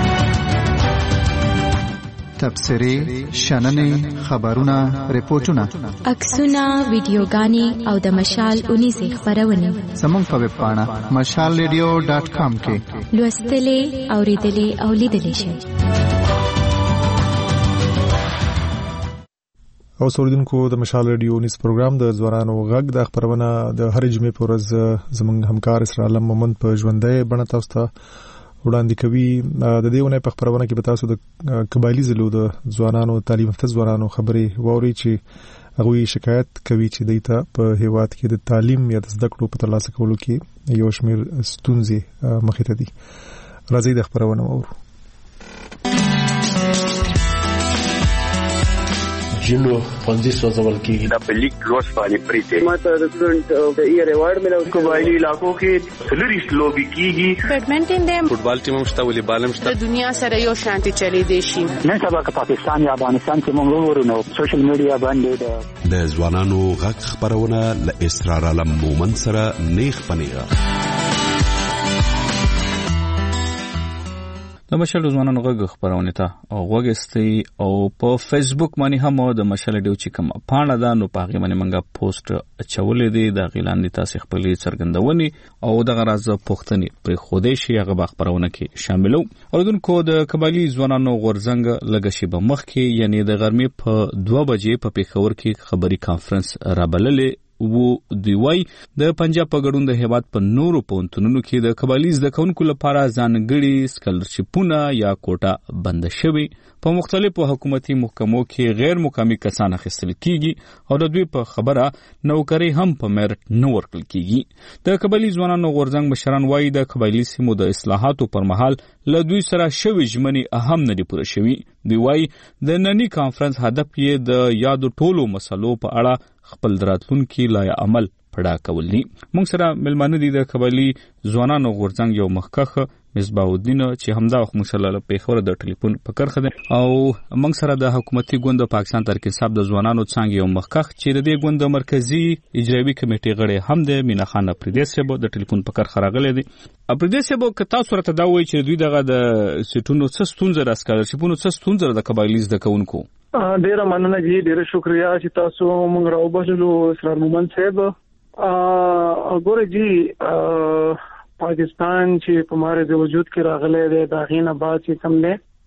تبصرې، شننې، خبرونه، ریپورتونه، عکسونه، ویډیوګانې او د مشال اونیزې خپرونې زموږ په ویب پاڼه مشال ریډیو ډاټ کام کې لوستلې، اورېدلې او لیدلې شئ. او اوریدونکو د مشال ریډیو نیوز پروګرام د ځوانانو غږ د خبرونه د هر جمعې په ورځ زموږ همکار اسرا علم مومند په ژوندۍ بڼه تاسو ته وړاندې کوي. د دې ونې په خبرونه کې به تاسو د قبایلی ضلعو د ځوانانو تعلیم یافته ځوانانو خبرې واورئ چې هغوی شکایت کوي چې دوی ته په هیواد کې د تعلیم یا د زده کړو په ترلاسه کولو کې یو شمېر ستونزې مخې ته دي. راځئ د خبرونه واورو. جنو ښوونځي سوځول کېږي. دا په لیک لوس باندې پریته ما ته د سټوډنټ د ای ریوارډ ملو قبایلی علاقو کې سلریس لوبي کېږي. بیډمنټن دی، فوټبال ټیم هم شته، والیبال هم شته. د دنیا سره یو شانتي چلی دی شي. نن سبا که پاکستان یا افغانستان کې موږ وګورو نو سوشل میډیا باندې د ځوانانو غږ خبرونه ل اسرار علم مومن سره نیخ پنیغه. د مشال ځوانانو غږ خبرونه ته او غوږستي او په فیسبوک باندې هم د مشال ډیو چې کوم پاڼه ده نو په هغه باندې منګه پوسټ چولې دي د غیلان دي تاسو خپلې څرګندونې او د غراز پوښتنې پر خوده شي هغه خبرونه کې شاملو. اوردونکو د قبایلی ځوانانو غورځنګ لګشي به مخ کې یعنی د غرمې په دوه بجې په پیښور کې خبري کانفرنس را بللې وو دی وای د پنجاب په ګډون د هیواد په نورو پوهنتونونو کې د قبایلی زده کوونکو لپاره ځانګړي سکالرشیپونه یا کوټه بند شوي. په مختلفو حکومتي محکمو کې غیر مقامي کسان اخیستل کیږي او د دوی په خبره نوکری هم په میرټ نه ورکړل کیږي. د قبایلی ځوانانو غورځنګ مشران وایي د قبایلی سیمو د اصلاحاتو پر مهال له دوی سره شوي ژمنې اهم نه دي پوره شوي. دوی وایي د ننني کانفرنس هدف یې د یادو ټولو مسلو په اړه خپل راتلونکي لای عمل پړه کول دي. موږ سره ملمانه دي د قبایلی ځوانانو غورځنګ یو مخکخ مصباح الدین چې همدا وخت مشلله پیښور د ټلیفون په کرخه ده او موږ سره د حکومتي ګوند پاکستان تحریک انصاف د ځوانانو څنګه یو مخکخ چې د دې ګوند مرکزی اجرایي کمیټې غړي هم د مینا خان پردیس صاحب د ټلیفون په کرخه راغلي دي. پردیس صاحب کتا صورت دا وایي چې دوی دغه د سټونو څه ستونزه راسکالرشپونو څه ستونزه د قبایلی زده کوونکو. ډیره مننه جی, ډیره شکریا چې تاسو موږ راوباسلو اسرار مومن صاحب. ګوره جی پاکستان چې په ماره د وجود کې راغلی دی دا غینه بعد چې کم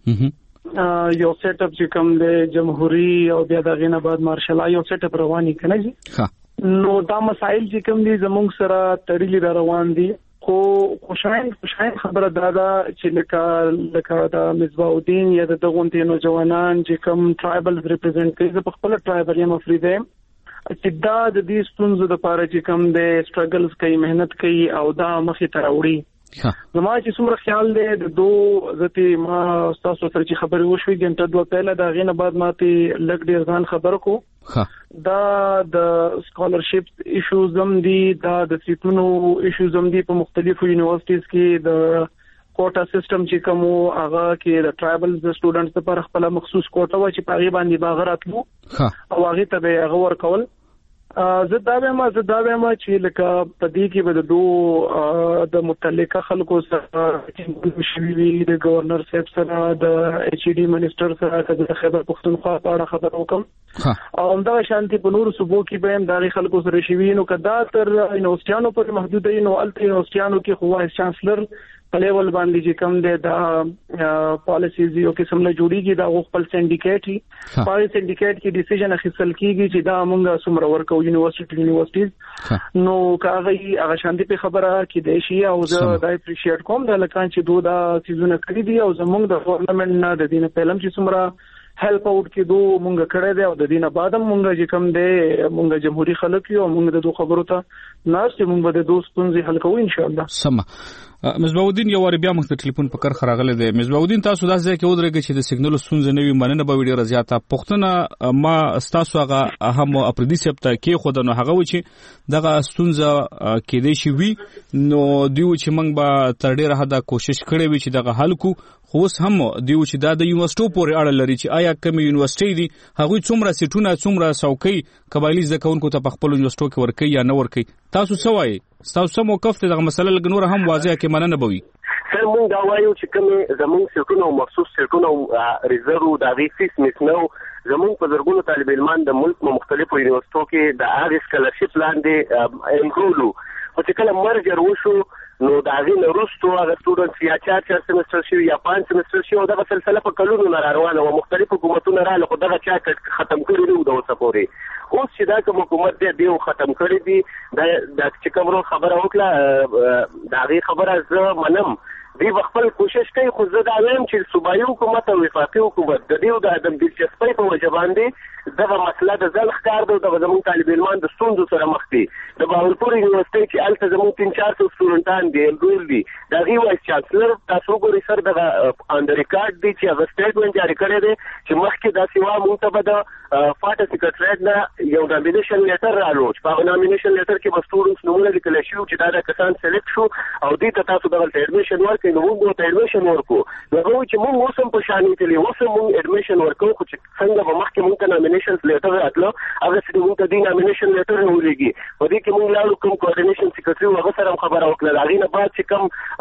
دی یو سیټ اپ چې کم دی جمهوریت او بیا دا غینه بعد مارشل یو سیټ اپ رواني کنه جی. نو دا مسائل چې کم دي زموږ سره تړلي را روان دي خو خوشاین خوشاین خبره دا ده چې لکه لکه دا مصباح الدین یا د دغونتي نوجوانان چې کم ټرایبل ریپرزینټ کوي په خپل ټرایبل یم افریدي چې دا د دې ستونزو د پاره چې کم د سټرګلز کوي مهنت کوي او دا مخې ته راوړي. زما چې څومره خیال دی د دوه ذاتي ما تاسو سره چې خبرې وشوي ګنټه دوه پهله دا غینه بعد ماته لګ ډیر ځان خبر کو دا د سکالرشپ ایشوز هم دي, دا د سیټونو ایشوز هم دي په مختلفو یونیورسيټیز کې د کوټا سیستم چې کوم هغه کې د ټرایبل سټوډنټس لپاره خپل مخصوص کوټا و چې پاغي باندې باغراتلو او هغه ته به هغه ورکول. زه دا وایم زه دا وایم چې لکه په دې کې به د دوه د متعلقه خلکو سره چې شوي وي د گورنر صاحب سره د ایچ ډي منسٹر سره د خیبر پختونخوا په اړه خبر وکم او همدا شانتي په نورو صوبو کې به هم د خلکو سره شوي نو کدا تر یونیورسيټانو پر محدود نو الته یونیورسيټانو کې خو وایس چانسلر په لیول باندې چې کوم دی دا پالیسیز یو قسم له جوړیږي دا خپل سندیکیټ هي په سندیکیټ کې ډیسیژن اخیستل کیږي چې دا موږ څومره ورکو یونیورسيټي یونیورسيټیز نو کاغه هغه شانتي په خبره کې د شي او زه دا اپریشیټ کوم د لکان چې دوه دا سيزونه کړی دي او زموږ د گورنمنت نه د دینه پهلم چې څومره هیلپ اوټ کې دوه مونږ کړی دی او د دینه بعد مونږ چې کوم دی مونږ جمهوریت خلک یو مونږ د دوه خبرو ته ناس چې مونږ به د دوه ستونزې حل کوو ان شاء الله. سم مصباح الدین یو ور بیا موږ ته ټلیفون په کار خراغله دی. مصباح الدین تاسو داسې ځای کې ودرېږئ چې د سیګنل ستونزې نه وي مننه به ډیره زیاته پښتنه ما تاسو هغه هم اپریدي سپتا کې خود نو هغه و چې دغه ستونزه کې دی شي وي نو دیو چې موږ به تر ډیره حدا کوشش کړې وي چې دغه حل کو خو اوس هم دیو چې دا د یونیورسيټو پورې اړه لري چې آیا کوم یونیورسيټي دي هغه څومره سیټونه څومره څوکۍ قبایلی ځکه کوونکو ته په خپل یونیورسيټو کې ورکي یا نه ورکي تاسو څه وایي تاسو سم موقف ته دغه مسله لګنور هم واضح کې مننه بوي. سر مونږ دا وایو چې کوم زمونږ سیټونه او مخصوص سیټونه ریزرو د غي فیس میسنو زمونږ په زرګونو طالب علمان د ملک مختلفو یونیورسيټو کې د هغه سکالرشپ لاندې انرولو او چې کله مرجر وشو نو دا غي نورستو هغه سټوډنټس یا چار چار سمستر شي یا پنځه سمستر شي او دا سلسله په کلونو نه روانه او مختلفو حکومتونو را له دغه چا ختم کړی دی د وسپوري اوس چې دا کوم حکومت دی دیو ختم کړی دی د چې کوم خبره وکړه دا غي خبره زه منم دی خپل کوشش کوي خو زه دا وایم چې صوبایي حکومت او وفاقي حکومت د دیو د ادم دلچسپۍ په وجه باندې دغه مسله د ځل ښکار دی د زموږ طالب علمان د ستونزو سره مخ دي. د بهاولپور یونیورسيټي چې الته زموږ تین چار سو سټوډنټان دي انرول دي د هغې وایس چانسلر تاسو ګورئ سر دغه انډر ریکارډ دی چې هغه سټیټمنټ جاري کړی دی چې مخکې داسې وه موږ ته به د فاټه سیکرټریټ نه یو نامینیشن لیټر رالو چې په هغه نامینیشن لیټر کې به سټوډنټس نومونه لیکلی شي چې دا د کسان سلیکټ شو او دې ته تاسو دغلته اډمیشن ورکړئ نو موږ ورته اډمیشن ورکړو نو هغه وایي چې موږ اوس هم په شانې تللي اوس هم موږ اډمیشن ورکوو خو چې څنګه به مخکې موږ ته نامینیشن لیټر راتلو هغسې موږ ته دې نامینیشن لیټر نه ولېږي په دې کې موږ لاړو کوم کوارډینیشن سیکرټري و هغه سره هم خبره وکړه د هغې نه بعد چې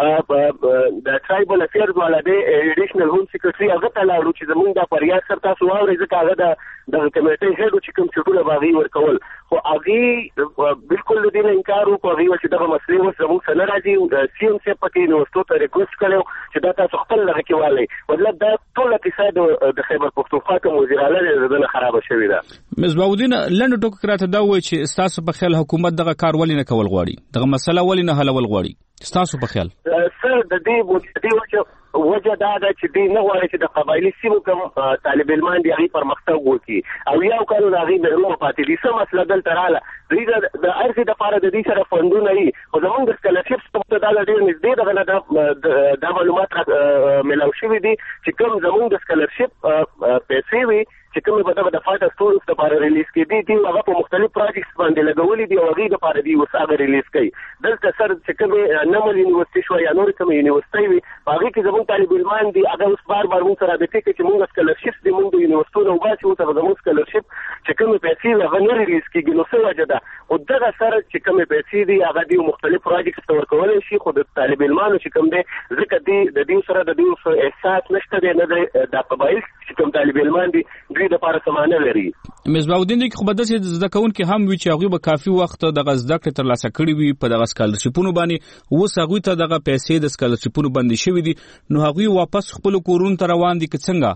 کوم د ټرایبل افیرز والا دی ایډیشنل هوم سیکرټري هغه ته لاړو چې زموږ دا فریاد سر تاسو واورئ ځکه هغه د دغه کمیټۍ هیډ چې کوم چټونه به هغې ورکول او هغه بالکل د دې انکار وکړ هغه چې دغه مسلې اوس زموږ سره راځي سی ام سی پکې یونیورسيټو ته ریکوست کړو چې دا تاسو خپل لږه کې والي مطلب دا ټول اقتصاد د خیبر پختونخوا کوم وزیر اعلی دغه خراب شوی دا مصباح الدین لنډ ټوک کراته دا وایي چې تاسو په خیال حکومت دغه کار ولې نه کول غواړي دغه مسله ولې نه حل ول غواړي تاسو په خیال سر د دې د دې وجه دا ده چې دې نه غواړي چې د قبایلی سیمو کوم طالب علمان دی هغه پرمختګ وکړي او یو کارو د هغه د روح پاتې دي سم مسله دلته رااله د ارزي د لپاره د دې سره فندونه ای او زمونږ د سکالرشپ په تداله ډیر نږدې دغه د معلومات ملاو شوی دي چې کوم زمونږ د سکالرشپ پیسې وي چې کومه به د فاټا سټورز لپاره ریلیز کړي دي هغه په مختلف پروجیکټس باندې لګولې دي او هغه د لپاره دی وساګه ریلیز کړي دلته سر چې کومه نمل یونیورسيټي شو یا نور کومه یونیورسيټي وي هغه کې زموږ طالب علمان دي هغه اوس بار بار موږ سره رابطه کوي چې موږ سکالرشپ دي موږ د یونیورسيټو نو باسي او ته زموږ سکالرشپ چې کومه پیسې هغه نه ریلیز کیږي نو څه وجه ده او دغه سره چې کومه پیسې دي هغه دی مختلف پروجیکټس تور کولای شي خو د طالب علمانو چې کوم دي ځکه دی د دې سره د دې احساس نشته دی نه د قبایل چې کوم طالب علمان دي دوی د لپاره سمانه لري مصباح الدین کې خو بده چې زده کوونکي هم وی چې هغه به کافي وخت د زده کړې تر لاسه کړی وي په دغه سکالرشپونو باندې اوس هغه ته دغه پیسې د سکالرشپونو باندې شوی دي نو هغه واپس خپل کورونو ته روان دي که څنګه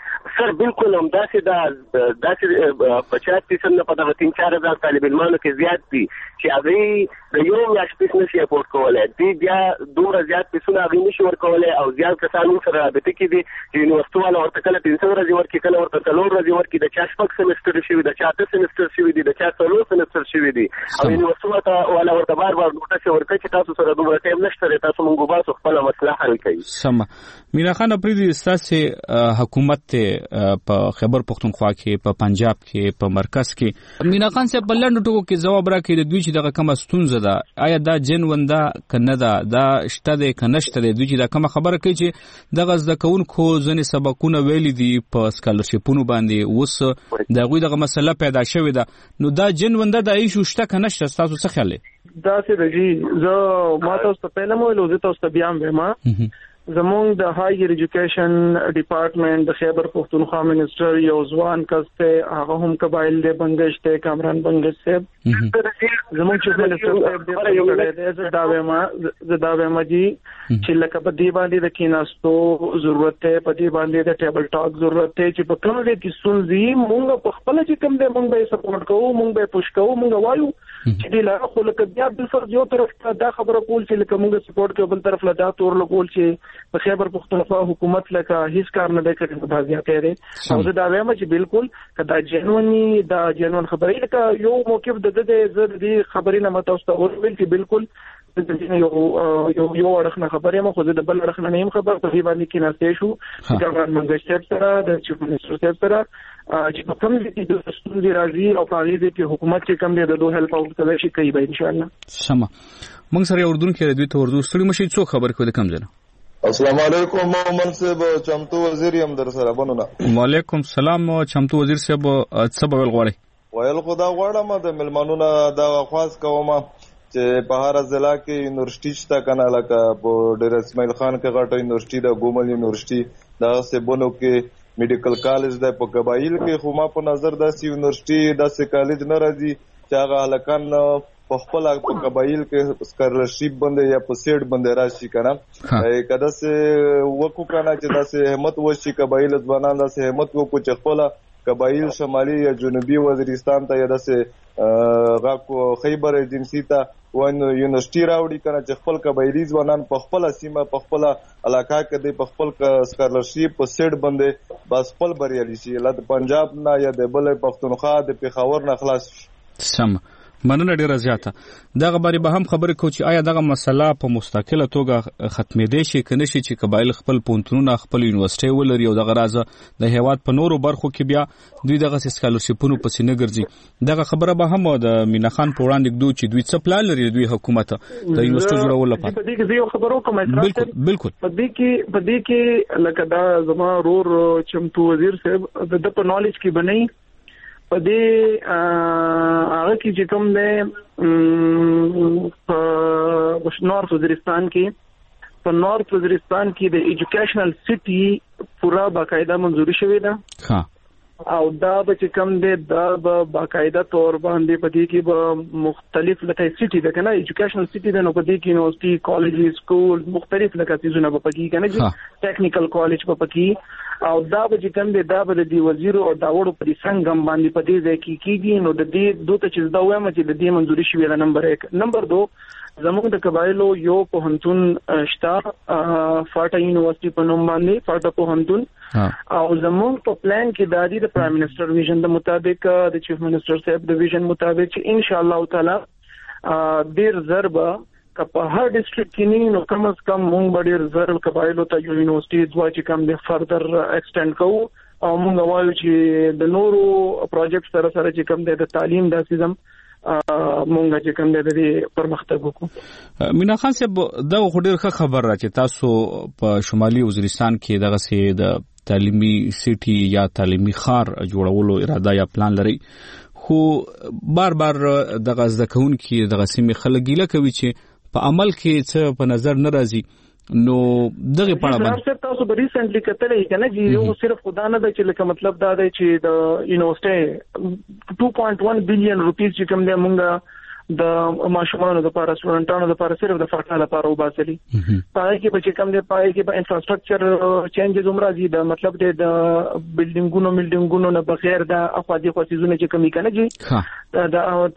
سر بالکل هم داسې دا داسې پچاس فیصد نه په دغه تین چار هزار طالب علمانو کې زیات دي چې هغه د یو میاشت پیس نشي افورډ کولی دی بیا دومره زیات پیسونه هغه نشي ورکولی او زیات کسان سره رابطه کې دي چې یونیورسيټي والا ورته کله پنځه ورځې ورکړي کله ورته څلور ورځې ورکړي د چا شپږ سمستر شوي د چا اته سمستر شوي دي د چا څلور سمستر شوي دي او یونیورسيټي والا ورته بار بار نوټس ورکړي چې تاسو سره دومره ټایم نشته تاسو مونږ باسو خپل مسله حل کړئ سم مینا خان پریدي ستاسو حکومت ته په خیبر پختونخوا کې په پنجاب کې په مرکز کې مینا خان صاحب بلند ټکو کې جواب راکړي د دوی چې دغه کومه ستونزه ده آیا دا جن ونده کنه ده دا شته ده کنه شته ده دوی چې دا کومه خبره کوي چې دغه زده کوونکو ځنې سبقونه ویلي دي په سکالرشپونو باندې اوس دغه دغه مسله پیدا شوې ده نو دا جن ونده د ایشو شته کنه شته تاسو څه خیال دا سي رجی زه ما تاسو ته پهله مو لوزه تاسو ته بیا ما زمونږ د هایر ایجوکیشن ډپارټمنټ د خیبر پختونخوا منسٹر یو ځوان کس ته هغه هم قبایل له بنگش ته کامران بنگش صاحب زمونږ چې منسٹر صاحب دې د داوی ما د داوی ما جی چې لکه په دې باندې د کیناستو ضرورت ته په دې باندې د ټیبل ټاک ضرورت ته چې په کومه کې سنځي مونږ په خپل چې کوم دې مونږ به سپورټ کوو مونږ به پوش کوو مونږ وایو چې دې لا خو لکه بیا بل فرض یو طرف دا خبره کول چې لکه مونږ سپورټ کوو بل طرف لا دا تور لګول چې په خیبر پختونخوا حکومت لکه هیڅ کار نه کوي په بازیاته لري او زه دا وایم چې بالکل کدا جنونی دا جنون خبرې لکه یو موقف د دې زړه دې خبرې نه متوسته اورول چې بالکل یو یو یو ورخنه خبرې مو خو د بل ورخنه نه خبر په دې باندې کې ناشته شو چې ګورنمنت منګشت سره د چیف منسٹر سره چې په کوم ځای کې د ستونزې راځي او په دې کې حکومت چې کوم دی د دوه هیلپ اوټ کوي شي کوي به ان شاء الله سم موږ سره اردن کې دوی ته اردو ستړي مشي څو خبر کوي د کم ځنه السلام علیکم محمد صاحب چمتو وزیر یم در سره بنونه وعلیکم السلام چمتو وزیر صاحب څه به غواړي ویل خدا غواړم د ملمنونو دا خاص کوم چې په هر ضلع کې یونیورسيټي شته کنه لکه په ډیر اسماعیل خان کې غټه یونیورسيټي د ګومل یونیورسيټي دا سبونو کې میډیکل کالج د په قبایل کې خو ما په نظر د یونیورسيټي د کالج نه راځي چې هغه هلکان په خپل په قبایل کې سکالرشپ باندې یا په سیټ باندې راشي کنه کله چې وکړو کنه چې داسې همت وشي قبایل ځوانان داسې همت وکړو چې خپل قبایل شمالي یا جنوبي وزیرستان ته یا داسې غاکو خیبر ایجنسی ته ون یونیورسيټي راوړي کنه چې خپل قبایلی ځوانان په خپل سیمه په خپل علاقه کې په خپل سکالرشپ په سیټ باندې بس خپل بریالي شي لکه پنجاب نه یا د بل پښتونخوا د پیښور نه خلاص سم مننه ډیره زیاته دغه بری به هم خبرې کو چې آیا دغه مسله په مستقله توګه ختمېدې شي کنه شي چې قبایل خپل پونتونونه خپل یونیورسيټي ولري او دغه راز د هیواد په نورو برخو کې بیا دوی دغه سکالرشپونو په سینه ګرځي دغه خبره به هم د مینا خان په وړاندې دوی چې دوی څه پلان لري دوی حکومت د یونیورسيټي جوړول لپاره په دې کې یو خبرو کوم بالکل بالکل په دې کې په دې کې لکه دا زما رور چمتو وزیر صاحب د په نالج کې بنئ په دې هغه کې چې کوم دی په نورث وزیرستان کې په نورث وزیرستان کې د ایجوکیشنل سټي پورا باقاعده منځوري شوې ده ها او دا به کم دی دا به باقاعده تور باندې پدې کې به مختلف لکه سټي ده کنه ایجوکیشنل سټي ده نو پدې کې یونیورسيټي کالجز سکول مختلف لکه چیزونه به پکې کنه چې ټیکنیکل کالج په پکې او دا به کم دی دا به د وزیر او دا وړو په څنګه باندې پدې ځای کې کیږي نو د دې دوه ته چې دا وایم چې د دې منځوري شوی ده نمبر یک نمبر دو زموږ د قبایلو یو پوهنتون شتا فاټا یونیورسيټي په نوم باندې فاټا پوهنتون او زموږ په پلان کې د عادي د پرایم منسٹر ویژن د مطابق د چیف منسٹر صاحب د ویژن مطابق چې ان شاء الله تعالی ډیر ضربه په هر ډیسټریکټ کې نو کم از کم مونږ ډیر ضرب قبایلو ته یونیورسيټي ځوا چې کم د فردر ایکسټند کوو او مونږ وایو چې د نورو پروجیکټ سره سره چې کم د تعلیم د سیستم مونږ چې کوم د پرمختګ وکړو. مینا خان صاحب دا خو ډیر ښه خبر را چې تاسو په شمالي وزیرستان کې دغه سي د تعلیمي سيټي یا تعلیمي خار جوړولو اراده یا پلان لري خو بار بار دغه ځکهون کې دغه سیمه خلک ګیله کوي چې په عمل کې څه په نظر ناراضي نو دغه پړه باندې تاسو به ریسنټلی کتلې کنه چې یو صرف خدا نه د چې لکه مطلب دا دی چې د یونیورسيټي two point one بلین روپیز چې کوم دی مونږه د ماشومانو د لپاره سټوډنټانو د لپاره صرف د فاټا لپاره وباسلي پای کې به چې کوم دی پای کې به انفراستراکچر چینجز عمره دي د مطلب دی د بلډینګونو ملډینګونو نه بغیر د افادي خوځونه چې کمی کنه جی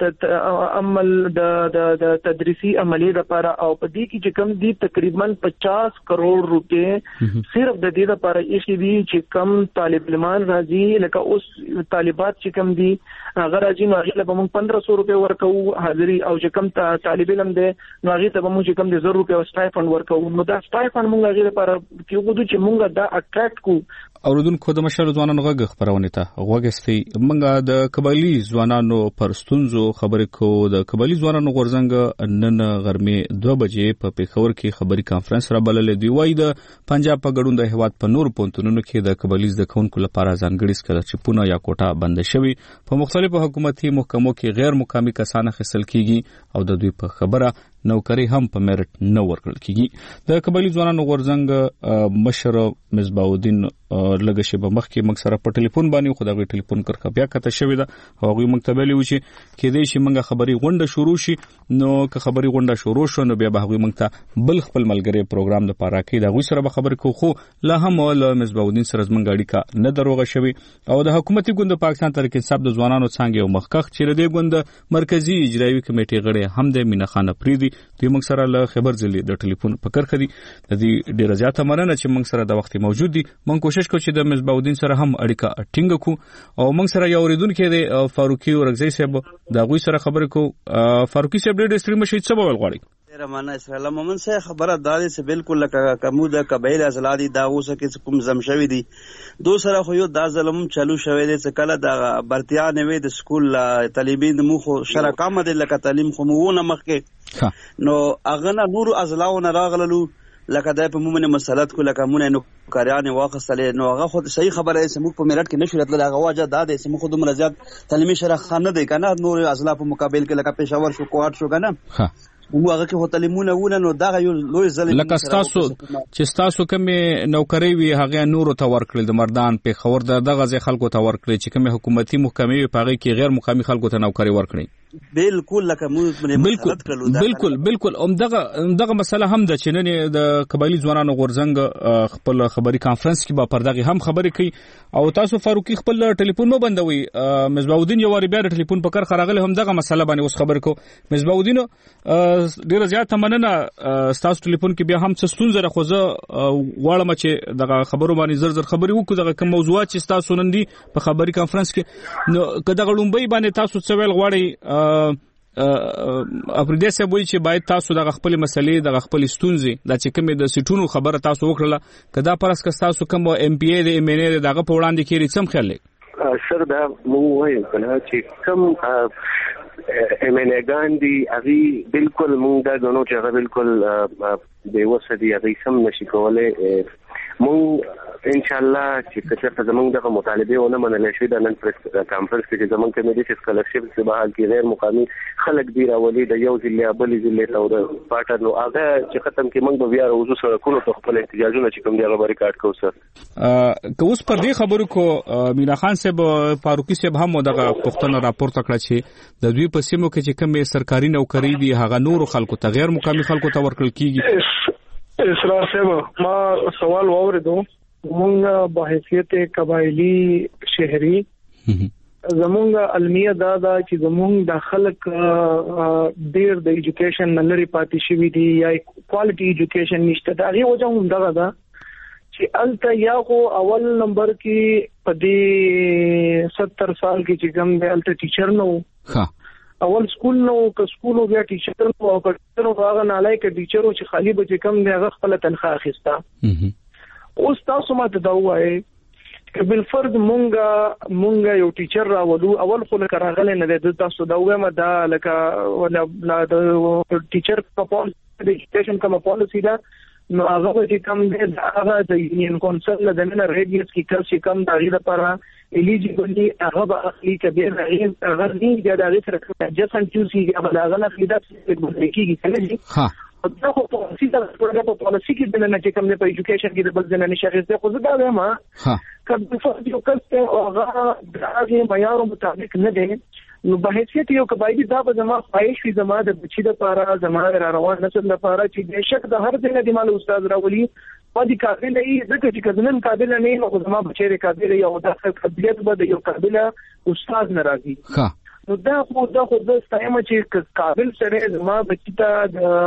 د عمل د د تدریسي عملي لپاره او په دې کې چې کم دي تقریبا پچاس کروڑ روپے صرف د دې لپاره یې دي چې کم طالب علمان راځي لکه اوس طالبات چې کم دي هغه راځي نو هغه به موږ پندرہ سو روپے ورکو او چې کوم طالب علم دی نو هغه ته موږ چې کوم د زر روپے سټایفند ورکو نو دا سټایفند موږ هغه لپاره کیږي چې موږ دا اټریکټ کو اوردونکو د مشر ځوانانو غږ خبرونه ته غوږستي موږ د قبایلی ځوانانو پر ستونزو خبرې کو د قبایلی ځوانانو غورځنګ نن غرمه دوه بجې په پیښور کې خبري کانفرنس را بللې دی وای د پنجاب په ګډون د هواد په نور پونتونو کې د قبایلی ځکونکو لپاره ځانګړي سکالرشپونه یا کوټه بند شوی په مختلفو حکومتي محکمو کې غیر مقامي کسان خصل کیږي او د دوی په خبره نوکری هم په میرټ نه ورکړل کیږي د قبایلی ځوانانو غورځنګ مشر مصباح الدین لږه شی به مخکې موږ سره په ټلیفون باندې خو دغه ټلیفون کرخه بیا کته شوې ده هغه موږ ته ویلي و چې کې دې شي موږ خبري غونډه شروع شي نو که خبري غونډه شروع شو نو بیا به هغه موږ ته بل خپل ملګری پروګرام د پاره کې دغه سره به خبرې کو خو لا هم ول مصباح الدین سره زمونږ اړیکه نه دروغه شوی او د حکومتي ګوند پاکستان تحریک انصاف د ځوانانو څنګه یو مخکخ چې د ګوند مرکزی اجرایی کمیټې غړي هم د مینا خان پریدي دوی موږ سره له خبر ځلې د ټلیفون په کرخه دي د دې ډیره زیاته مننه چې موږ سره د وخت موجود دي موږ کوشش کوو چې د مصباح الدین سره هم اړیکه ټینګ کو او موږ سره یو اوریدونکو د فاروقي ورغزي صاحب دا غوي سره خبرې کو فاروقي صاحب ډېر ستړي مشي څه بول غواړي رمانه اسلام مومن صاحب خبره دادې چې بالکل لکه کومه قبایل ازلادي دا اوسه کې کوم زم شوی دي دو سره خو یو دا ظلم چالو شوی دی چې کله د برتیا نوې د سکول طالبین مو خو شرکامه د لکه تعلیم خو مو نه مخکې نو اغه نور ازلاو نه راغللو لکه دای په مومنه مسلط کو لکه مونږ نو کاریان واخصلې نو هغه خو صحیح خبره چې موږ په میرټ کې نشو راتل هغه واجه دا دی چې موږ خود مرزيات تعلیمي شرخ خانه دی کنه نور ازلا په مقابل کې لکه پېښور شو کوټ شو کنه وګورئ چې هوتلمونه ونه نو دا یو لوی ظلم لکه تاسو چې تاسو کوم نوکری وی هغه نور ته ورکړل د مردان په خور دغه ځای خلکو ته ورکړي چې کوم حکومتي محکمې په هغه کې غیر مقامي خلکو ته نوکری ورکړي بالکل لکه موږ بالکل بالکل بالکل هم دغه دغه مسله هم د چننې د قبایلی ځوانانو غورځنګ خپل خبري کانفرنس کې به پر دغه هم خبرې کوي او تاسو فاروقي خپل ټلیفون مو بندوي مصباح الدین یو بیا د ټلیفون په کار خراغله هم دغه مسله باندې اوس خبر کو مصباح الدین ډیره زیاته مننه تاسو ټلیفون کې بیا هم څه ستونزه راخوزه واړم چې دغه خبرو باندې زر زر خبري وکړو دغه کوم موضوعات چې تاسو نن دي په خبري کانفرنس کې نو کله غړومبي باندې تاسو څه ویل غواړي اپریدي سه وایي چې باید تاسو دغه خپل مسلې دغه خپل ستونزې د چې کومې د سټونو خبره تاسو وکړه کدا پرس که تاسو کوم ایم پی ای د ایم ان ای دغه په وړاندې کې ریڅم خیال لې سر دا مو وایي کنه چې کوم ایم ان ای ګاندي اغي بالکل مونږ دا غنو چې هغه بالکل به وسدي هغه سم نشي کولای مونږ ان شاء الله چې کچته زمونږ د مطالبه ونه منل شي د نن پریس کانفرنس کې زمونږ کمیټې چې سکالرشپ په بحال کې غیر مقامي خلک دی راولي د یو ضلع بل ضلع او د پاټر نو هغه چې ختم کې موږ بیا وځو سره کولو ته خپل احتجاجونه چې کوم دی هغه ریکارډ کوو سر. ا که اوس پر دې خبرو کو مینا خان صاحب فاروقي صاحب هم دغه پښتنه راپورته کړ چې د دوی په سیمو کې چې کومه سرکاري نوکری دي هغه نور خلکو ته غیر مقامي خلکو ته ورکړل کیږي. اسرار صاحب ما سوال واوریدو زمونږ په حیثیت قبایلی شهري زمونږ المیه دا دا چې زمونږ د خلک ډیر د ایجوکیشن نلري پاتې شوی دي یا کوالټي ایجوکیشن نشته. دا غي وجه هم دا دا چې الته یا خو اول نمبر کې په دې ستر سال کې چې کوم د الته ټیچر نو ها اول سکول نو که سکول او بیا ټیچر نو او که نو هغه نه لای ک ټیچر چې خالی به کم دی هغه خپل تنخواه اخیستا. اوس تاسو ماته دا وایي چې بل فرض مونږه مونږه یو ټیچر راولو اول خو لکه راغله نه د تاسو دا وایم دا لکه ولا د ټیچر په پالیسي د ایجوکیشن کومه پالیسي دا نو هغه چې کم دی هغه د یونین کونسل د نه ریډیوس کې کل شي کم دغه لپاره الیجیبلی هغه به اخلي کبیر هغه نه دی دا د سره جسن چوسي هغه هغه نه فیدا کېږي کله ها دا خو په سیده په پالیسي کې د نه چې کوم په ایجوکیشن کې د بل ځنه نشي غوښته خو دا وایم ها کله چې یو کس هغه دغه معیار مطابق نه دی نو په حیثیت یو قبایلی دا به زما خواهش وي زما د بچی د لپاره زما د روان نسل لپاره چې بهشک د هر ځای د مال استاد راولي په دې قابل ای ځکه چې کله قابل نه نو زما بچی قابل یو د قابلیت به د یو قابل استاد ناراضي ها نو دا خو دا خو د ستایم چې قابل سره زما بچی ته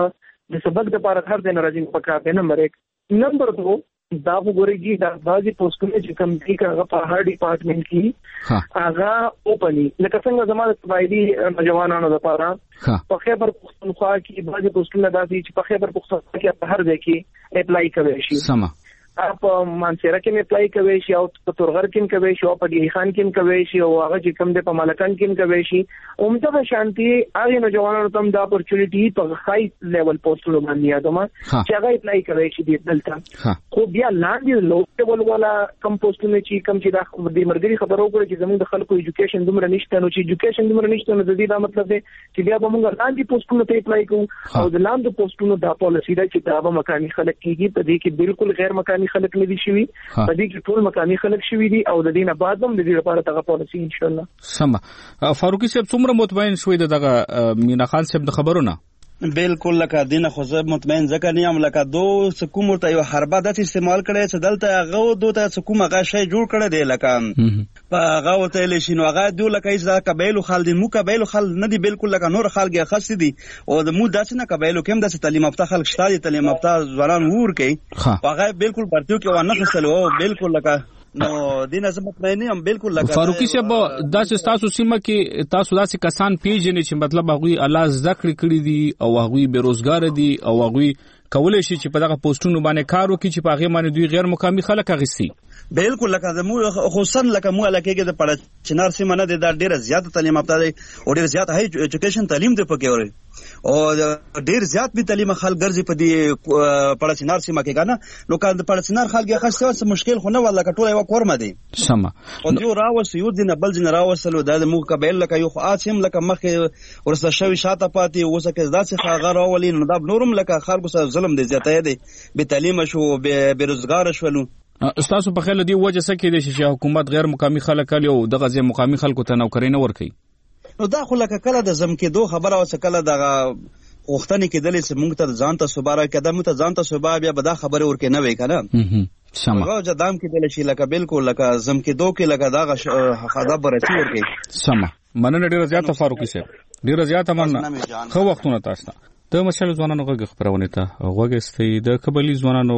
د سبق د لپاره هر ځای ناراضي په قابل نمبر یک نمبر دو دا وګورئ دا بعضي پوسټونه چې کوم دي هغه په هر ډپارټمنټ کې هغه اوپني لکه څنګه زموږ قبایلی نوجوانانو لپاره په خیبر پختونخوا کې بعضي پوسټونه داسي چې په خیبر پختونخوا کې په هر ځای کې اپلای کوي شي سم اپ مانسره کې اپلای کوي شي او په تورغر کې کوي شي او په ډی خان کې کوي شي او هغه چې کوم د په مالکان کې کوي شي اومته شانتي هغه نوجوانانو ته د اپورچونټی په خای لیول پوسټونو باندې یادوم چې هغه اپلای کوي شي د دلته خو بیا لاندې لوکل ولا کم پوسټونه چې کم چې د مرګري خبرو کوي چې زموږ د خلکو ایجوکیشن دومره نشته نو چې ایجوکیشن دومره نشته نو د دې دا مطلب دی چې بیا به موږ لاندې پوسټونو ته اپلای کوو او د لاندې پوسټونو د پالیسی دا چې دا به مکاني خلک کیږي په دې کې بالکل غیر مکاني خلک نه دي شوی په دې کې ټول مکاني خلک شوی دي او د دې نه بعد هم د دې لپاره تغه پالیسی ان شاء الله سم. فاروقي صاحب څومره مطمئن شوی دغه مینا خان صاحب د خبرونه؟ بالکل لکه دینه خو زه مطمئن ځکه نه یم لکه دو سکوم ورته یو حربه د استعمال کړي چې دلته هغه دوه سکوم هغه شی جوړ کړی دی لکه په هغه ورته لشي نو هغه دوه لکه ایز دا قبایل خال دي مو قبایل خال نه دي بالکل لکه نور خلګي خاص دي او د مو داسې نه قبایل کوم داسې تعلیم یافته خلک شته دي تعلیم یافته ځوانان ور کوي هغه بالکل پرتیو کې ونه خسلو بالکل لکه نو دینه زه مطمئن یم بالکل لکه فاروقي صاحب داسې تاسو سیمه کې تاسو داسې کسان پیژنې چې مطلب هغه الله زکړې کړی دي او هغه بیروزګار دي او هغه کولای شي چې په دغه پوسټونو باندې کار وکړي چې په هغه باندې دوی غیر مقامي خلک اغسي بالکل لکه زمو خصوصا لکه مو علاقه د پړ چنار سیمه نه د ډیره زیات تعلیم یافته دي او ډیره زیات هاي ایجوکیشن تعلیم دی پکې اوري او ډیر زیات به تعلیم خلک ګرځي په دې پړ چنار سیمه کې کنه نو کله پړ چنار خلک خاصه څه مشکل خو نه ولا کټوله یو کورمه دي سم او یو راوس یو دینه بل جن راوسلو د مو قبایل لکه یو خاصم لکه مخه ورسره شوی شاته پاتې وسه کې داسې خاغه راولي نو دا نورم لکه خلکو سره ظلم دي زیاته دي به تعلیم شو به بیروزګار شولو استاسو په خیال دی وجه څه کې د حکومت غیر مقامي خلک کلی او دغه ځای مقامي خلکو ته نوکری نه ورکي نو دا خو لکه کله د زم کې دوه خبره او کله دغه وختنه کې دلې چې مونږ ته ځان ته صبره کده مو ته ځان ته صبره بیا به دا خبره ورکه نه وای کنه سم هغه جدام کې دلې شي لکه بالکل لکه زم کې دوه کې لکه دا خدا برتی ورکه سم مننه ډیره زیاته فاروقي صاحب ډیره زیاته مننه خو وختونه تاسو د مشال ځوانانو غږ خبرونه ته غوږستې د قبلي ځوانانو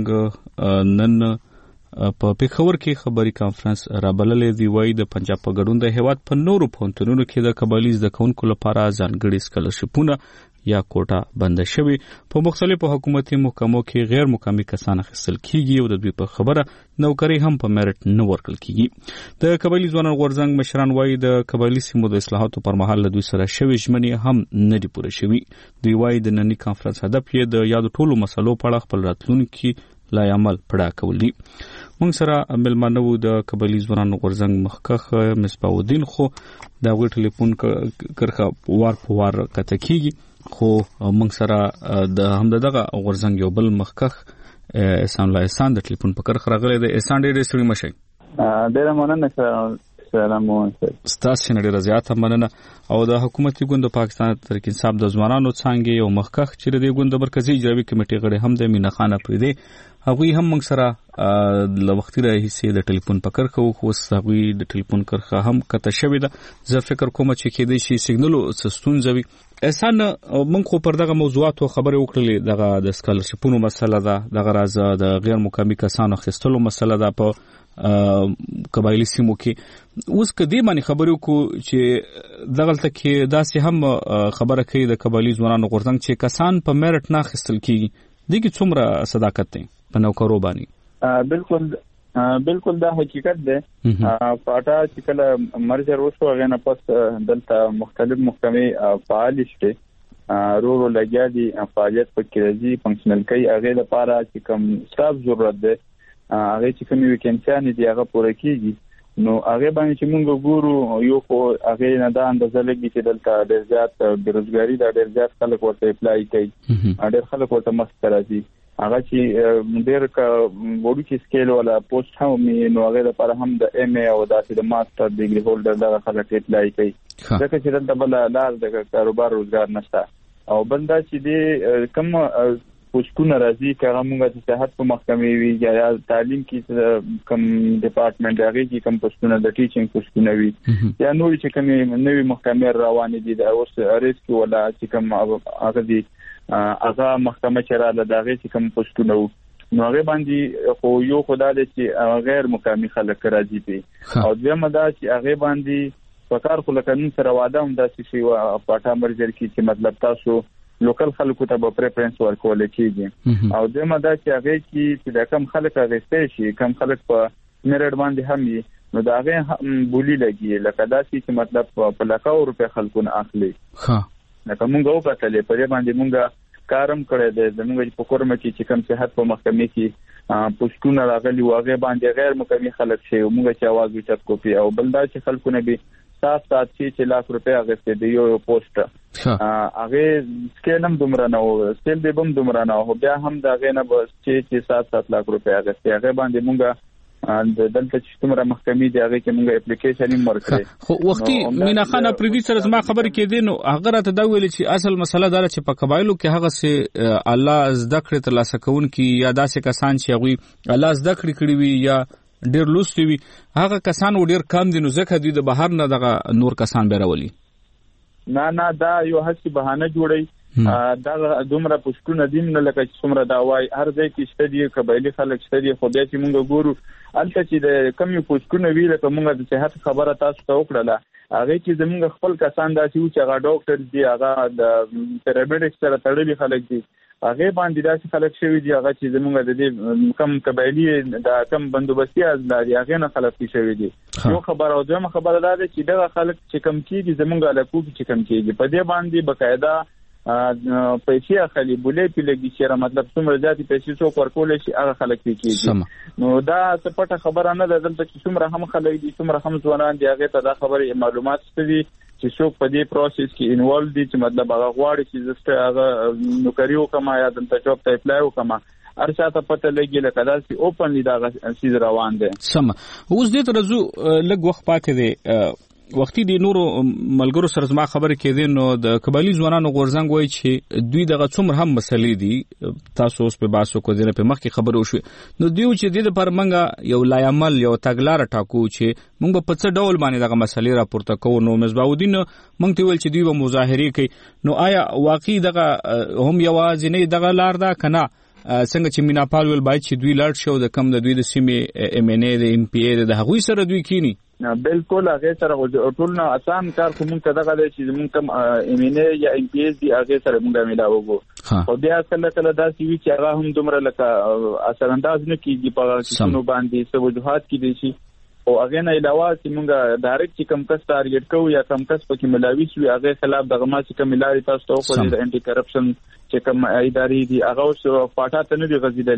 ورزنګ نن په پیښور کې خبري کانفرنس را بللې دی وای د پنجاب په ګډون د هیواد په نورو پونتونو کې د قبلي د کونکو لپاره ځانګړي سکالرشپونه یا کوټه بند شوی په مختلفو حکومتي محکمو کې غیر مقامي کسان اخیستل کیږي او د دوی په خبره نوکری هم په میرټ نه ورکل کیږي د قبلي ځوانانو ورزنګ مشران وای د قبلي سیمو د اصلاحاتو پر مهال له دوی سره شوی ژمنې هم نه دي پوره شوی دی وای د نننی کانفرنس هدف یې د یاد ټولو مسلو په اړه خپل راتلونکي لایعمل پړه کولی. موږ سره ملمانه وو د قبایلی ځوانانو غورځنګ مخکخ مصباح الدین خو دا وی ټلیفون کرخه وار په وار کته کیږي خو موږ سره د همدغه غورځنګ یو بل مخکخ احسان الله احسان د ټلیفون په کرخه راغلی د احسان ډېر ستړي مشي. ډېر مننه سلام عليكم. ستاسو نه ډېر زیاته مننه. او د حکومتي ګوند پاکستان تحریک انصاف د ځوانانو څنګه یو مخکخ چې د ګوند مرکزی اجرایي کمیټې غړي هم د مینا خان پریدي هغوی هم موږ سره د وختي راهیسې د ټلیفون په کرخه او خو هغوی د ټلیفون کرخه هم کته شوې ده. زه فکر کوم چې کېدای شي سیګنالو ستونزوي. احسان موږ خو پر دغه موضوعاتو خبرې وکړلې، دغه د سکالرشپونو مسله ده، دغه راز د غیر مقامي کسانو خستلو مسله ده په قبایلی سیمو کې. اوس کدی باندې خبرو کو چې دغلته کې داسې هم خبره کوي د قبایلی ځوانانو غورځنګ چې کسان په میرټ نه خستل کیږي. دغه څومره صداقت دی په نوکرو باندې؟ بالکل بالکل دا حقیقت دی. پاټا چې کله مرجر وشو هغه نه پس دلته مختلف محکمې فعال شته، رو رو لګیا دي فعالیت په کې راځي فنکشنل کوي. هغه لپاره چې کوم سټاف ضرورت دی هغه چې کومې ویکنسیانې دي هغه پوره کیږي. نو هغه باندې چې موږ ګورو یو خو هغه نه دا اندازه لګي چې دلته ډېر زیات بیروزګاری دا ډېر زیات خلک ورته اپلای کوي، ډېر خلک ورته مخ راځي. هغه چې ډېر کا وړو کې سکیل ولا پوسټ هم نو هغه لپاره هم د ایم ای او داسې د ماستر ډیګري هولډر دا خلک اپلای کوي. ځکه چې دلته بل لار د کاروبار روزګار نشته. او بل دا چې د کوم پوسټونه راځي کله موږ د صحت په محکمې وی یا تعلیم کې کوم ډپارټمنټ هغه کې کوم پوسټونه د ټیچینګ پوسټونه وی یا نور چې کوم نوې محکمې روانې دي د اوس ریسک ولا چې کوم هغه دي هغه محکمه چې را ده هغه چې کوم پوسټونه وو نو هغه باندې خو یو خدای چې غیر مقامي خلک راځي دي. او دغه دا چې هغه باندې په کار خو لکه نن سره واده هم داسې شي او پټا مرجر کې چې مطلب تاسو لوکل خلکو ته به پریفرنس ورکول کېږي. او دمه دا چې هغه کې چې د کم خلک راغستې شي کم خلک په میرټ باندې هم وي نو دا هغه بولی لګي لکه دا چې مطلب په لکاو روپے خلکو نه اخلي. ها لکه موږ وکړلې په دې باندې موږ کارم کړی دی. زموږ په کورم کې چې کم صحت په محکمې کې پوسټونه راغلي واغې باندې غیر مقامي خلک شي موږ چې आवाज وچت کوپی او بل دا چې خلکو نه به سات سات چې لاک روپے اغستې دی یو پوسټ هغه سکیلم دومره نه و سکیل دی بم دومره نه و بیا هم دا غې نه بس چې چې سات سات لاک روپے اغستې هغه باندې مونږه د دلته چې تمره محکمې دی هغه کې مونږه اپلیکیشن یې مرکړې. خو وختي مینا خان پردي سره زما خبر کې دي نو هغه راته دا ویل چې اصل مسله دا چې په قبایلو کې هغه سه الله زده کړې تر لاسه کون کې یا داسې کسان چې هغه الله زده کړې کړی وي یا ډېر لوستي وي هغه کسان و ډېر کم دي نو ځکه دوی د بهر نه دغه نور کسان بیرولي. نه نه دا یو هڅه بهانه جوړي دا دومره پښتون دین نه لکه څومره دا وای هر ځای کې شته دي قبایلی خلک شته دي خو بیا چې موږ ګورو البته چې د کم یو پښتون وی لکه موږ د صحت خبره تاسو ته وکړه هغه چې زموږ خپل کسان دا چې هغه ډاکټر دي هغه د پیرامډیک سره تړلي خلک دي هغه باندې داسې خلک شوی دي هغه چې زموږ د دې کم قبایلی د کم بندوبستي از لري هغه نه خلک شوی دي. یو خبر او دویم خبره ده چې دغه خلک چې کم کیږي زموږ علاقو چې کم کیږي په دې باندې بقاعده پیسې اخلي بولې پیلګي چې مطلب څومره ځاتي پیسې څو ورکول شي هغه خلک کیږي. نو دا څه پټه خبره نه ده دلته چې څومره هم خلک دي څومره هم ځوانان دي هغه ته دا خبره معلومات ستدي چې څوک په دې پروسس کې انوالو دي چې مطلب هغه غواړي چې زسته هغه نوکری وکما یا دلته جاب ته اپلای وکما ارشاته پته لګي لکه دا چې اوپنلی دا سیز روان دي. سم اوس دې ترزو لګ وخت پاتې دي وختي دی نورو ملګرو سره زما خبره کېدې نو د قبایلی ځوانانو غورځنګ وایي چې دوی دغه څومره هم مسلې دي تاسو اوس په باسو کو دینه په مخ کې خبرو شو نو دیو چې د پر منګه یو لایعمل یو تګلار ټاکو چې موږ په څه ډول باندې دغه مسلې راپورته کوو. نو مصباح الدین موږ ته ویل چې دوی به مظاهره کوي نو آیا واقعي دغه هم یوازې نه دغه لار ده کنه څنګه چې مینا پال ول باید چې دوی لاړ شو د کم د دوی د سیمې ام ان ای د ام پی ای د هغوی سره دوی کینی بالکل هغه سره ټول نه آسان کار کوم ته دغه چې موږ کم ام ان ای یا ام پی ای دی هغه سره موږ ملاوو او بیا کله کله دا چې چې هغه هم دومره لکه اثر انداز نه کیږي په څونو باندې څه وجوهات کې دي شي او هغه نه علاوه چې موږ ډایرکټ چې کم کس ټارګټ کوو یا کم کس پکې ملاوي شي هغه خلاف دغه ما چې کم ملاري تاسو ته خو د انټي کرپشن چې کوم ادارې دي هغه اوس پاټا ته نه دي غځیدلې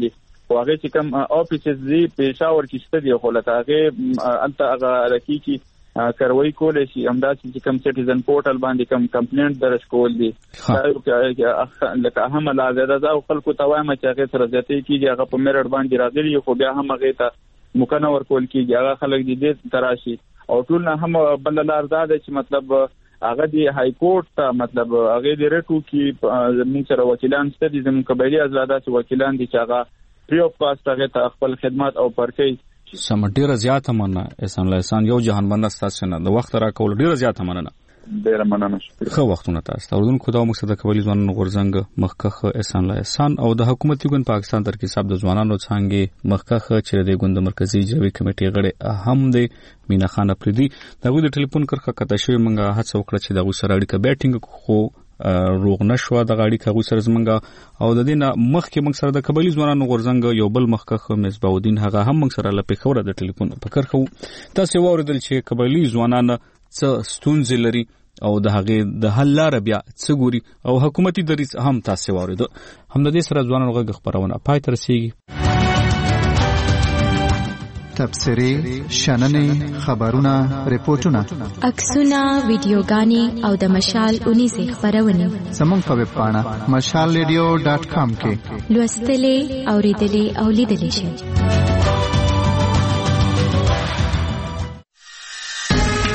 واغه چې کوم افیسز دی پېښور کې شته دی خو لکه هغه انت هغه رکی کې کاروي کولای شي همداسې چې کوم سټیزن پورټل باندې کوم کمپلینټ درج کول دي لکه هم لازم ده او خلکو ته وایم چې هغه سره ځته کیږي هغه په میرټ باندې راځي خو بیا هم هغه ته مکنه ورکول کیږي هغه خلک دې تراشي او ټول نه هم بل لار ده چې مطلب هغه دی های کورټ ته مطلب هغه دې رټو کې زموږ سره وکیلان ستې دي زموږ قبایلی ازادات وکیلان دي چې هغه فری اف کاست هغه ته خپل خدمات او پرکې سم ډیره زیاته مننه احسان الله احسان یو جهان مننه تاسو نه د وخت را کول ډیره زیاته مننه ډیره مننه خو وختونه تاسو اردن کو دا مقصد کوي ځوانانو غورځنګ مخکخ احسان الله احسان او د حکومتي ګوند پاکستان تر کې سب د ځوانانو څنګه مخکخ چې د ګوند مرکزی اجرایی کمیټې غړي هم دی مینا خان افریدي دغه د ټلیفون کرخه کته شوی منګه هڅه وکړه چې دغه سره اړیکه بیټینګ خو روغ نشو د غاړي کغوي سره زمنګ او د دینه مخکې موږ سره د قبایلی ځوانانو غورځنګ یو بل مخکخ مصباح الدین هغه هم موږ سره لپاره خوره د ټلیفون په کرخو تاسو ووردل چې قبایلی ځوانان څه ستونزې لري او د هغه د حل لار بیا څه ګوري او حکومتي دریځ هم تاسو وورید هم د دې سره ځوانانو غږ خبرونه پای تر رسیږي تبصری شننې خبرونه ریپورتونه عکسونه ویډیوګانې او د مشال اونیزه خبرونه زموږ په ویب پاڼه مشال ریډیو ډاټ کام کې لوستلې اوریدلې او لیدلې شئ